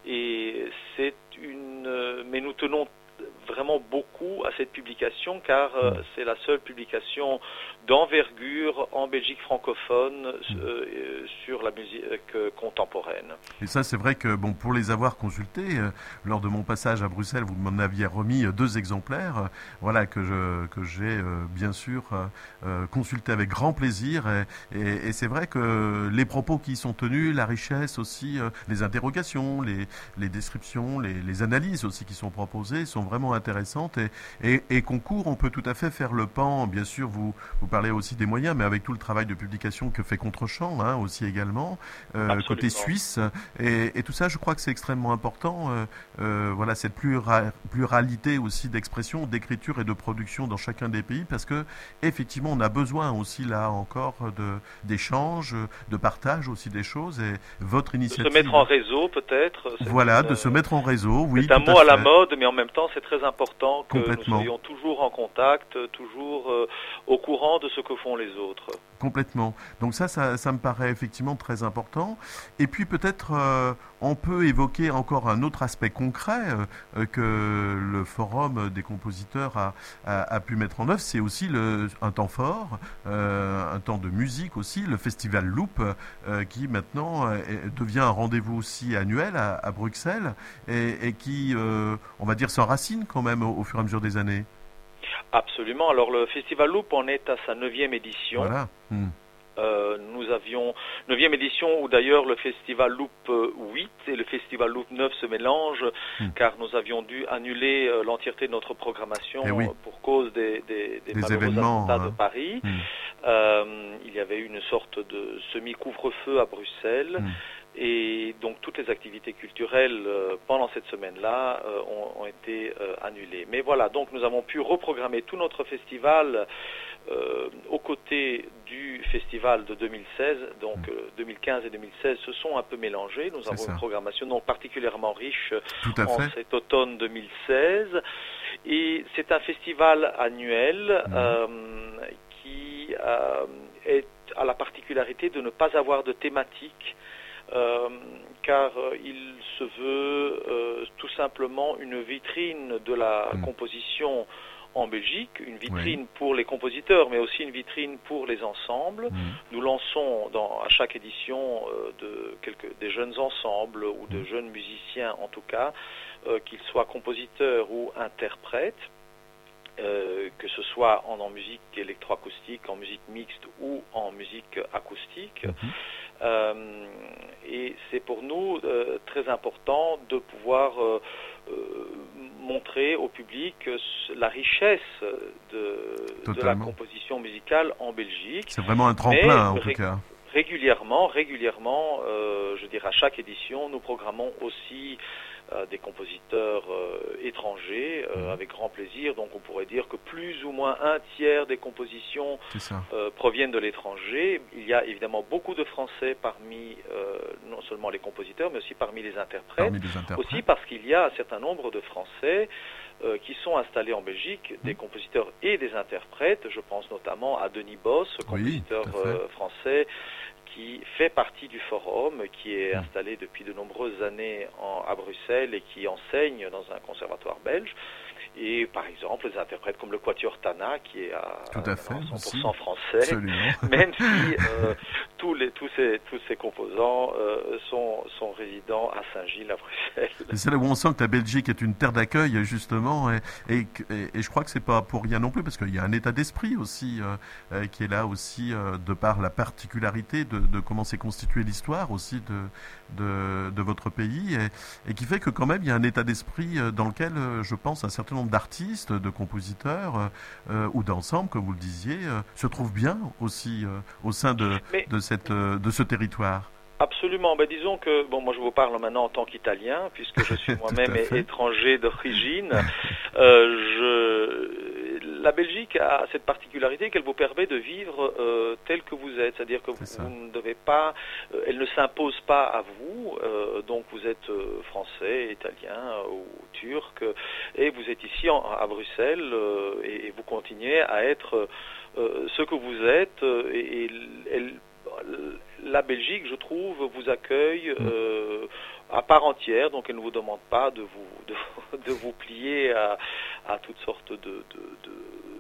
Et c'est une, mais nous tenons vraiment beaucoup à cette publication car euh, c'est la seule publication d'envergure en Belgique francophone euh, sur la musique euh, contemporaine. Et ça, c'est vrai que bon, pour les avoir consultés, euh, lors de mon passage à Bruxelles, vous m'en aviez remis euh, deux exemplaires, euh, voilà, que, je, que j'ai euh, bien sûr euh, consulté avec grand plaisir. Et, et, et c'est vrai que les propos qui y sont tenus, la richesse aussi, euh, les interrogations, les, les descriptions, les, les analyses aussi qui sont proposées sont vraiment intéressantes. Et, et, et concours, on peut tout à fait faire le pan, bien sûr, vous, vous parlez aussi des moyens, mais avec tout le travail de publication que fait Contrechamp, hein, aussi également, euh, côté suisse, et, et tout ça, je crois que c'est extrêmement important, euh, euh, voilà, cette plura, pluralité aussi d'expression, d'écriture et de production dans chacun des pays, parce que, effectivement, on a besoin aussi, là, encore, de, d'échanges, de partage aussi des choses, et votre initiative... De se mettre en réseau, peut-être. Voilà, une, de se mettre en réseau, oui. C'est un mot à, à la mode, mais en même temps, c'est très important que nous Complètement. soyons toujours en contact, toujours euh, au courant de ce que font les autres. Complètement. Donc ça, ça, ça me paraît effectivement très important. Et puis peut-être euh, on peut évoquer encore un autre aspect concret euh, que le Forum des compositeurs a, a, a pu mettre en œuvre. C'est aussi le, un temps fort, euh, un temps de musique aussi, le Festival Loop, euh, qui maintenant est, devient un rendez-vous aussi annuel à, à Bruxelles et, et qui, euh, on va dire, s'enracine quand même au, au fur et à mesure des années. Absolument. Alors le Festival Loop en est à sa neuvième édition. Voilà. Mmh. Euh, nous avions neuvième édition où d'ailleurs le Festival Loop huit et le Festival Loop neuf se mélangent mmh. car nous avions dû annuler euh, l'entièreté de notre programmation oui. pour cause des, des, des, des événements attentats hein. de Paris. Mmh. Euh, il y avait eu une sorte de semi-couvre-feu à Bruxelles. Mmh. Et donc toutes les activités culturelles euh, pendant cette semaine-là euh, ont, ont été euh, annulées. Mais voilà, donc nous avons pu reprogrammer tout notre festival euh, aux côtés du festival de deux mille seize. Donc mmh. euh, deux mille quinze et deux mille seize se sont un peu mélangés. Nous C'est avons ça. une programmation donc particulièrement riche en fait. cet automne deux mille seize. Et c'est un festival annuel mmh. euh, qui euh, est, a la particularité de ne pas avoir de thématique. Euh, car euh, il se veut euh, tout simplement une vitrine de la mmh. composition en Belgique, une vitrine oui. pour les compositeurs, mais aussi une vitrine pour les ensembles. Mmh. Nous lançons dans, à chaque édition euh, de quelques, des jeunes ensembles ou de mmh. jeunes musiciens en tout cas, euh, qu'ils soient compositeurs ou interprètes. Euh, que ce soit en, en musique électroacoustique, en musique mixte ou en musique acoustique. Mmh. Euh, et c'est pour nous euh, très important de pouvoir euh, euh, montrer au public la richesse de, de la composition musicale en Belgique. C'est vraiment un tremplin, Mais, en tout cas. Régulièrement, régulièrement, euh, je dirais à chaque édition, nous programmons aussi euh, des compositeurs euh, étrangers euh, mmh. avec grand plaisir. Donc on pourrait dire que plus ou moins un tiers des compositions euh, proviennent de l'étranger. Il y a évidemment beaucoup de Français parmi euh, non seulement les compositeurs, mais aussi parmi les interprètes. Parmi les interprètes. Aussi parce qu'il y a un certain nombre de Français Euh, qui sont installés en Belgique, mmh. des compositeurs et des interprètes. Je pense notamment à Denis Boss, compositeur oui, euh, français, qui fait partie du Forum, qui est mmh. installé depuis de nombreuses années en, à Bruxelles et qui enseigne dans un conservatoire belge. Et par exemple, des interprètes comme le Quatuor Tana, qui est à, Tout à fait, cent pour cent français, même si euh, tous, les, tous, ces, tous ces composants euh, sont, sont résidents à Saint-Gilles, à Bruxelles. Et c'est là où on sent que la Belgique est une terre d'accueil, justement, et, et, et, et je crois que c'est pas pour rien non plus, parce qu'il y a un état d'esprit aussi euh, qui est là aussi, euh, de par la particularité de, de comment s'est constituée l'histoire aussi de, de, de votre pays, et, et qui fait que quand même il y a un état d'esprit dans lequel, je pense, un certain nombre d'artistes, de compositeurs euh, ou d'ensembles, comme vous le disiez, euh, se trouvent bien aussi euh, au sein de, de, cette, euh, de ce territoire. Absolument. Ben, disons que, bon, moi je vous parle maintenant en tant qu'Italien, puisque je suis moi-même étranger d'origine. Euh, je... La Belgique a cette particularité qu'elle vous permet de vivre euh, tel que vous êtes, c'est-à-dire que vous, vous ne devez pas, euh, elle ne s'impose pas à vous, euh, donc vous êtes euh, français, italien euh, ou turc, et vous êtes ici en, à Bruxelles euh, et, et vous continuez à être euh, ce que vous êtes, euh, et, et elle, la Belgique, je trouve, vous accueille euh, à part entière, donc elle ne vous demande pas de vous de, de vous plier à, à toutes sortes de, de, de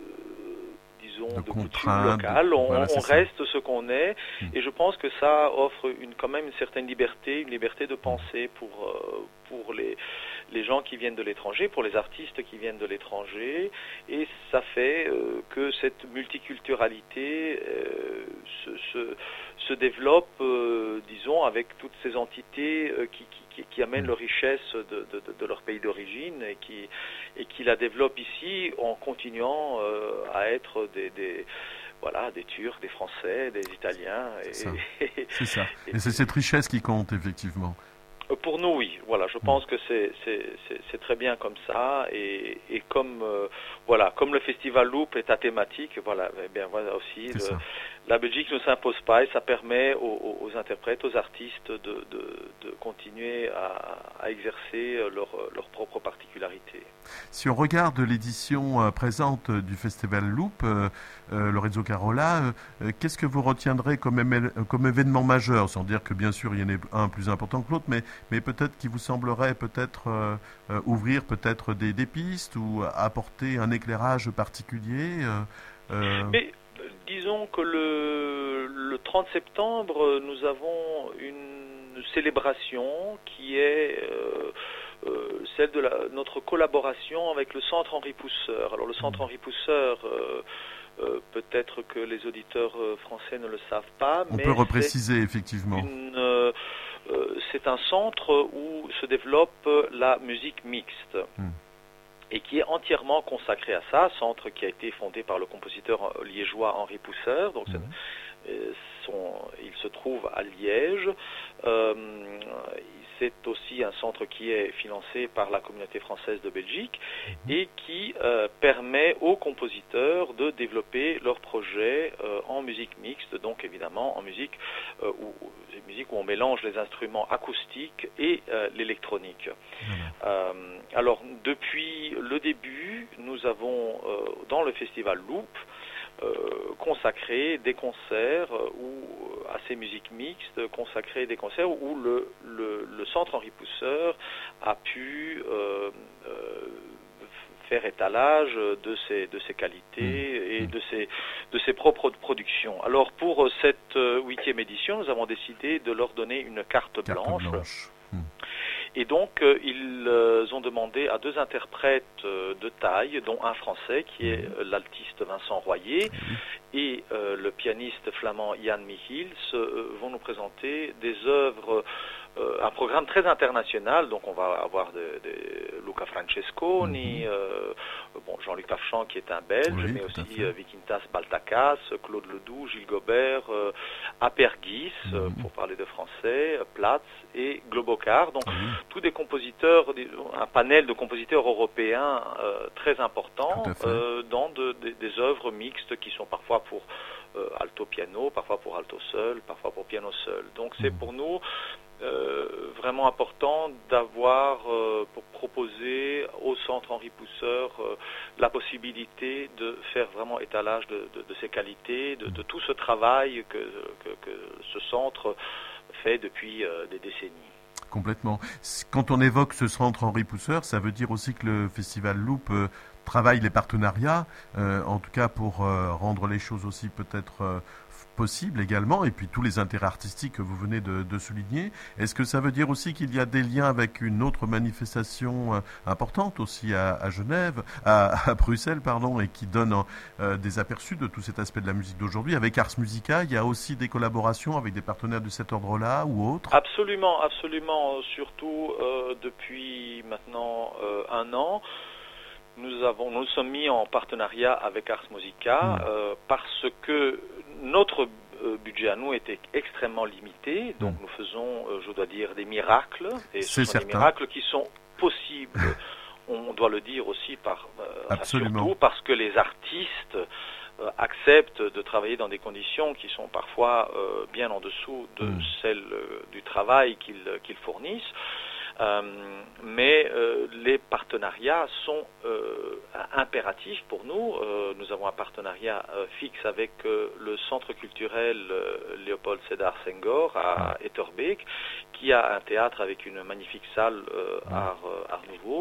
disons de, de coutumes locales. On, voilà, on reste ce qu'on est, mmh. et je pense que ça offre une quand même une certaine liberté, une liberté de penser pour euh, pour les les gens qui viennent de l'étranger, pour les artistes qui viennent de l'étranger, et ça fait euh, que cette multiculturalité euh, se, se, se développe, euh, disons, avec toutes ces entités euh, qui, qui, qui amènent leur richesse de, de, de leur pays d'origine et qui, et qui la développent ici en continuant euh, à être des... des voilà, des Turcs, des Français, des Italiens. Et, c'est ça. C'est ça. Et, et c'est cette richesse qui compte, effectivement. Pour nous, oui. Voilà, je pense que c'est, c'est, c'est, c'est très bien comme ça, et, et comme euh, voilà, comme le festival Loop est à thématique, voilà, eh bien voilà aussi, le, la Belgique ne s'impose pas et ça permet aux, aux interprètes, aux artistes de, de, de continuer à, à exercer leur, leur propre particularité. Si on regarde l'édition euh, présente du festival Loop, euh, euh, Lorenzo Carola, euh, qu'est-ce que vous retiendrez comme, éme, comme événement majeur, sans dire que bien sûr il y en a un plus important que l'autre, mais mais peut-être qui vous semblerait peut-être euh, euh, ouvrir peut-être des, des pistes ou apporter un éclairage particulier euh, euh... Mais disons que le, le trente septembre, nous avons une célébration qui est euh, euh, celle de la, notre collaboration avec le Centre Henri Pousseur. Alors le Centre Henri Pousseur, euh, euh, peut-être que les auditeurs français ne le savent pas, on mais peut repréciser effectivement. Une, euh, Euh, c'est un centre où se développe la musique mixte mmh. et qui est entièrement consacré à ça, centre qui a été fondé par le compositeur liégeois Henri Pousseur, donc mmh. c'est, son, il se trouve à Liège. Euh, c'est aussi un centre qui est financé par la communauté française de Belgique mmh. et qui euh, permet aux compositeurs de développer leurs projets euh, en musique mixte, donc évidemment en musique euh, où, musique où on mélange les instruments acoustiques et euh, l'électronique. Mmh. Euh, alors depuis le début, nous avons euh, dans le festival Loop Euh, consacrer des concerts euh, où, à ces musiques mixtes, consacrer des concerts où le, le, le Centre Henri Pousseur a pu euh, euh, faire étalage de ses, de ses qualités mmh. et de ses, de ses propres productions. Alors pour cette huitième édition, nous avons décidé de leur donner une carte, carte blanche. blanche. Mmh. Et donc, euh, ils euh, ont demandé à deux interprètes euh, de taille, dont un français qui est euh, l'altiste Vincent Royer et euh, le pianiste flamand Jan Michiels, euh, vont nous présenter des œuvres, euh, un programme très international. Donc, on va avoir de, de Lux Luca Francesconi, mm-hmm. euh, bon, Jean-Luc Marchand qui est un Belge, oui, mais aussi euh, Vikintas Baltakas, Claude Ledoux, Gilles Gobert, euh, Apergis, mm-hmm. euh, pour parler de français, Platz et Globocar. Donc mm-hmm. tous des compositeurs, un panel de compositeurs européens euh, très important euh, dans de, de, des œuvres mixtes qui sont parfois pour euh, alto piano, parfois pour alto seul, parfois pour piano seul. Donc c'est pour nous euh, vraiment important d'avoir euh, pour proposer au Centre Henri Pousseur euh, la possibilité de faire vraiment étalage de, de, de ces qualités, de, de tout ce travail que, que, que ce centre fait depuis euh, des décennies. Complètement. Quand on évoque ce centre Henri Pousseur, ça veut dire aussi que le Festival Loop euh, travaille les partenariats, euh, en tout cas pour euh, rendre les choses aussi peut-être euh, possibles également, et puis tous les intérêts artistiques que vous venez de, de souligner. Est-ce que ça veut dire aussi qu'il y a des liens avec une autre manifestation euh, importante aussi à, à Genève, à, à Bruxelles, pardon, et qui donne euh, des aperçus de tout cet aspect de la musique d'aujourd'hui? Avec Ars Musica, il y a aussi des collaborations avec des partenaires de cet ordre-là ou autres? Absolument, absolument, surtout euh, depuis maintenant euh, un an. Nous avons, nous sommes mis en partenariat avec Ars Musica mmh. euh, parce que notre euh, budget à nous était extrêmement limité. Donc mmh. nous faisons, euh, je dois dire, des miracles. Et ce sont des miracles qui sont possibles, on doit le dire aussi, par, euh, Absolument. surtout parce que les artistes euh, acceptent de travailler dans des conditions qui sont parfois euh, bien en dessous de mmh. celles euh, du travail qu'ils, qu'ils fournissent. Euh, mais euh, les partenariats sont euh, impératifs pour nous. Euh, nous avons un partenariat euh, fixe avec euh, le Centre culturel euh, Léopold Sédar Senghor à Etterbeek, qui a un théâtre avec une magnifique salle euh, art, euh, art nouveau.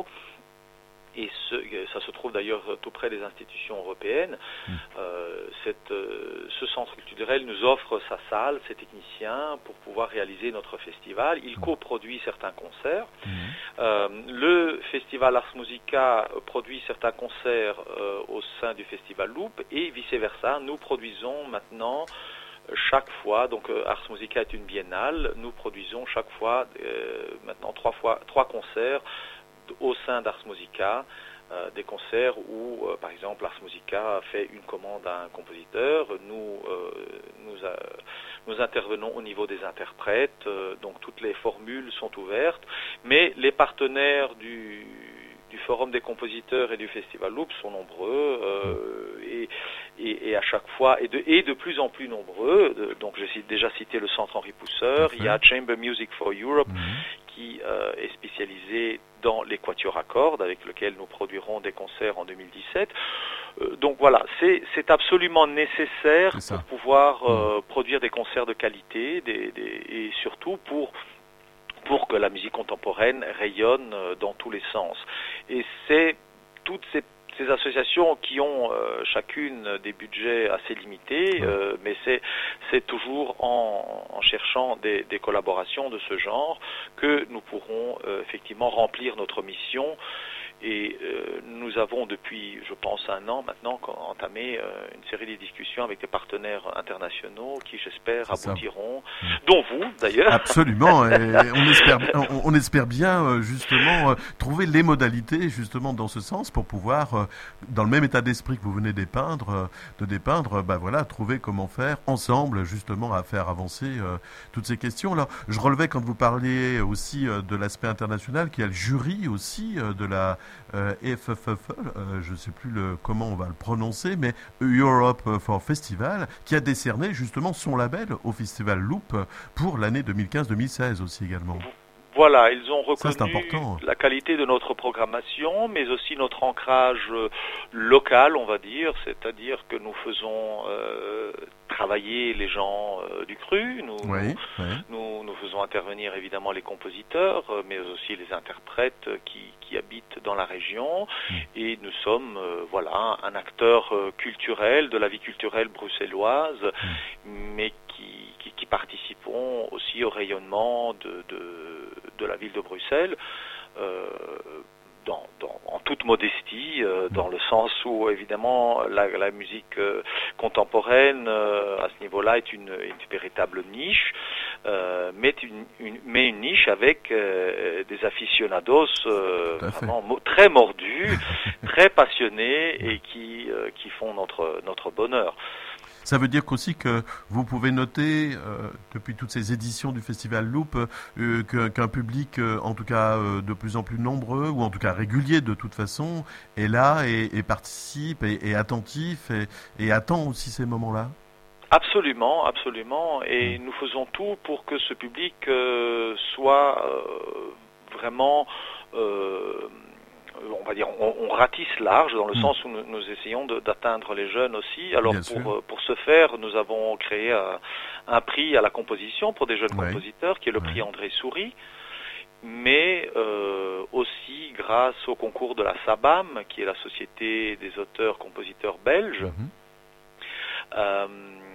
Et ce, ça se trouve d'ailleurs tout près des institutions européennes. Mmh. Euh, cette, euh, ce centre culturel nous offre sa salle, ses techniciens, pour pouvoir réaliser notre festival. Il coproduit certains concerts. Mmh. Euh, le festival Ars Musica produit certains concerts euh, au sein du festival Loop, et vice-versa. Nous produisons maintenant chaque fois, donc euh, Ars Musica est une biennale, nous produisons chaque fois, euh, maintenant trois fois, trois concerts au sein d'Ars Musica, euh, des concerts où, euh, par exemple, Ars Musica fait une commande à un compositeur, nous, euh, nous, a, nous intervenons au niveau des interprètes, euh, donc toutes les formules sont ouvertes, mais les partenaires du, du Forum des compositeurs et du Festival Loop sont nombreux, euh, et, et, et à chaque fois, et de, et de plus en plus nombreux, de, donc j'ai déjà cité le Centre Henri Pousseur, il y a Chamber Music for Europe, mmh. qui euh, est spécialisé dans les quatuors à cordes, avec lequel nous produirons des concerts en deux mille dix-sept. Euh, donc voilà, c'est, c'est absolument nécessaire pour pouvoir euh, mmh. produire des concerts de qualité, des, des, et surtout pour pour que la musique contemporaine rayonne euh, dans tous les sens. Et c'est toutes ces ces associations qui ont euh, chacune des budgets assez limités, euh, mais c'est, c'est toujours en, en cherchant des, des collaborations de ce genre que nous pourrons euh, effectivement remplir notre mission. Et euh, nous avons depuis, je pense, un an maintenant entamé euh, une série de discussions avec des partenaires internationaux qui, j'espère, c'est aboutiront, ça. Dont vous, d'ailleurs. Absolument. Et on espère, on, on espère bien, justement, trouver les modalités, justement, dans ce sens, pour pouvoir, dans le même état d'esprit que vous venez dépeindre, de dépeindre, bah voilà, trouver comment faire ensemble, justement, à faire avancer euh, toutes ces questions. Alors, je relevais quand vous parliez aussi euh, de l'aspect international, qu'il y a le jury aussi euh, de la Euh, F F F, euh, je ne sais plus le, comment on va le prononcer, mais Europe for Festival, qui a décerné justement son label au Festival Loop pour l'année deux mille quinze deux mille seize aussi également. Voilà, ils ont reconnu Ça, la qualité de notre programmation, mais aussi notre ancrage local, on va dire, c'est-à-dire que nous faisons euh, travailler les gens euh, du cru, nous, oui, nous, oui. nous, nous faisons intervenir évidemment les compositeurs, mais aussi les interprètes qui, qui habitent dans la région, mmh. et nous sommes euh, voilà, un acteur euh, culturel, de la vie culturelle bruxelloise, mmh. mais qui, qui, qui participons aussi au rayonnement de, de, de la ville de Bruxelles, euh, dans, dans, en toute modestie, euh, dans le sens où évidemment la, la musique euh, contemporaine euh, à ce niveau-là est une, une véritable niche. euh, met, une, une, met une niche avec euh, des aficionados euh, vraiment mo- très mordus, très passionnés et qui, euh, qui font notre, notre bonheur. Ça veut dire qu'aussi que vous pouvez noter, euh, depuis toutes ces éditions du Festival Loop, euh, que, qu'un public, euh, en tout cas euh, de plus en plus nombreux, ou en tout cas régulier de toute façon, est là et, et participe et est attentif et, et attend aussi ces moments-là. Absolument, absolument. Et mmh. nous faisons tout pour que ce public euh, soit euh, vraiment... Euh, on va dire, on, on ratisse large dans le mmh. sens où nous, nous essayons de, d'atteindre les jeunes aussi. Alors pour, pour ce faire, nous avons créé un, un prix à la composition pour des jeunes ouais. compositeurs, qui est le ouais. prix André Souris, mais euh, aussi grâce au concours de la SABAM, qui est la Société des auteurs-compositeurs belges, mmh. euh,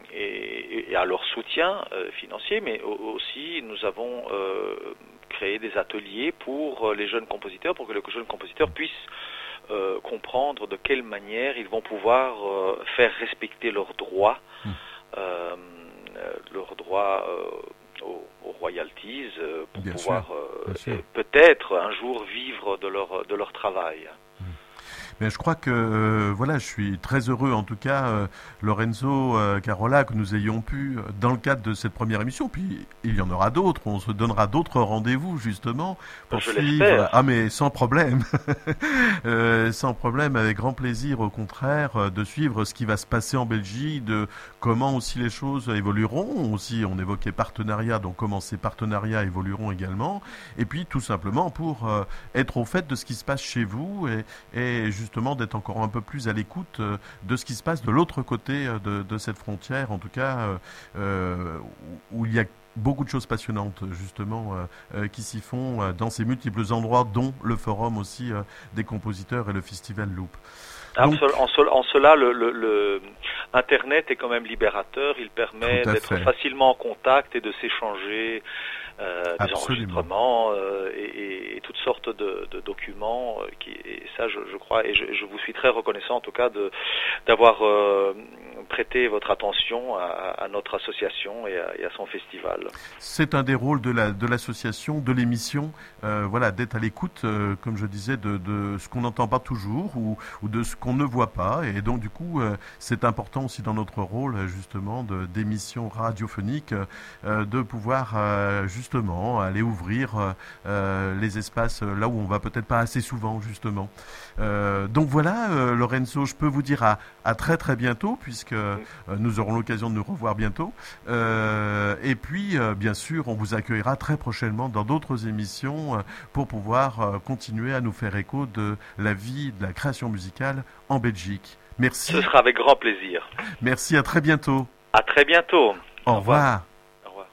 et, et à leur soutien euh, financier, mais aussi nous avons... Euh, créer des ateliers pour les jeunes compositeurs, pour que les jeunes compositeurs puissent euh, comprendre de quelle manière ils vont pouvoir euh, faire respecter leurs droits, mmh. euh, leurs droits euh, aux, aux royalties, euh, pour Bien pouvoir euh, peut-être un jour vivre de leur, de leur travail. Mmh. Mais je crois que euh, voilà, je suis très heureux en tout cas, euh, Lorenzo euh, Carola, que nous ayons pu, dans le cadre de cette première émission, puis il y en aura d'autres, on se donnera d'autres rendez-vous justement pour je suivre. L'espère. Ah mais sans problème, euh, sans problème, avec grand plaisir au contraire, de suivre ce qui va se passer en Belgique, de comment aussi les choses évolueront. Aussi, on évoquait partenariat, donc comment ces partenariats évolueront également, et puis tout simplement pour euh, être au fait de ce qui se passe chez vous et, et justement d'être encore un peu plus à l'écoute de ce qui se passe de l'autre côté de, de cette frontière, en tout cas euh, où il y a beaucoup de choses passionnantes justement euh, qui s'y font euh, dans ces multiples endroits, dont le forum aussi euh, des compositeurs et le Festival Loop. Donc, en, ce, en cela, le, le, le Internet est quand même libérateur. Il permet d'être fait. facilement en contact et de s'échanger euh, des Absolument. enregistrements euh, et, et, et toutes sortes de, de documents. Euh, qui, et ça, je, je crois, et je, je vous suis très reconnaissant en tout cas de d'avoir euh, prêté votre attention à, à notre association et à, et à son festival. C'est un des rôles de, la, de l'association, de l'émission, euh, voilà, d'être à l'écoute, euh, comme je disais, de, de ce qu'on n'entend pas toujours ou, ou de ce qu'on ne voit pas. Et donc, du coup, euh, c'est important aussi dans notre rôle, justement, de, d'émission radiophonique, euh, de pouvoir, euh, justement, aller ouvrir euh, les espaces là où on va peut-être pas assez souvent, justement. Euh, donc voilà, euh, Lorenzo, je peux vous dire à, à très très bientôt, puisque euh, nous aurons l'occasion de nous revoir bientôt. Euh, et puis, euh, bien sûr, on vous accueillera très prochainement dans d'autres émissions euh, pour pouvoir euh, continuer à nous faire écho de la vie, de la création musicale en Belgique. Merci. Ce sera avec grand plaisir. Merci, à très bientôt. À très bientôt. Au, Au revoir. revoir. Au revoir.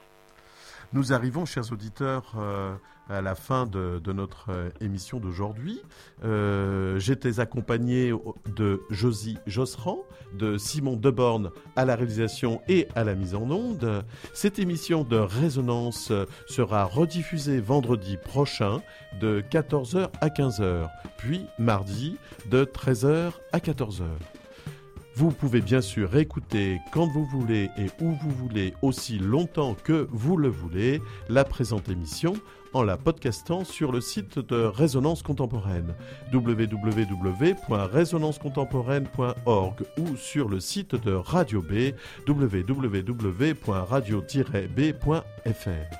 Nous arrivons, chers auditeurs, euh, à la fin de, de notre euh, émission d'aujourd'hui. Euh, j'étais accompagné de Josie Josserand, de Simon Deborn à la réalisation et à la mise en onde. Cette émission de Résonance sera rediffusée vendredi prochain de quatorze heures à quinze heures, puis mardi de treize heures à quatorze heures. Vous pouvez bien sûr écouter quand vous voulez et où vous voulez, aussi longtemps que vous le voulez, la présente émission en la podcastant sur le site de Résonance Contemporaine, w w w point résonance contemporaine point org, ou sur le site de Radio B, w w w point radio tiret b point f r.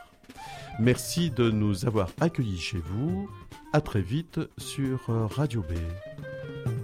Merci de nous avoir accueillis chez vous. À très vite sur Radio B.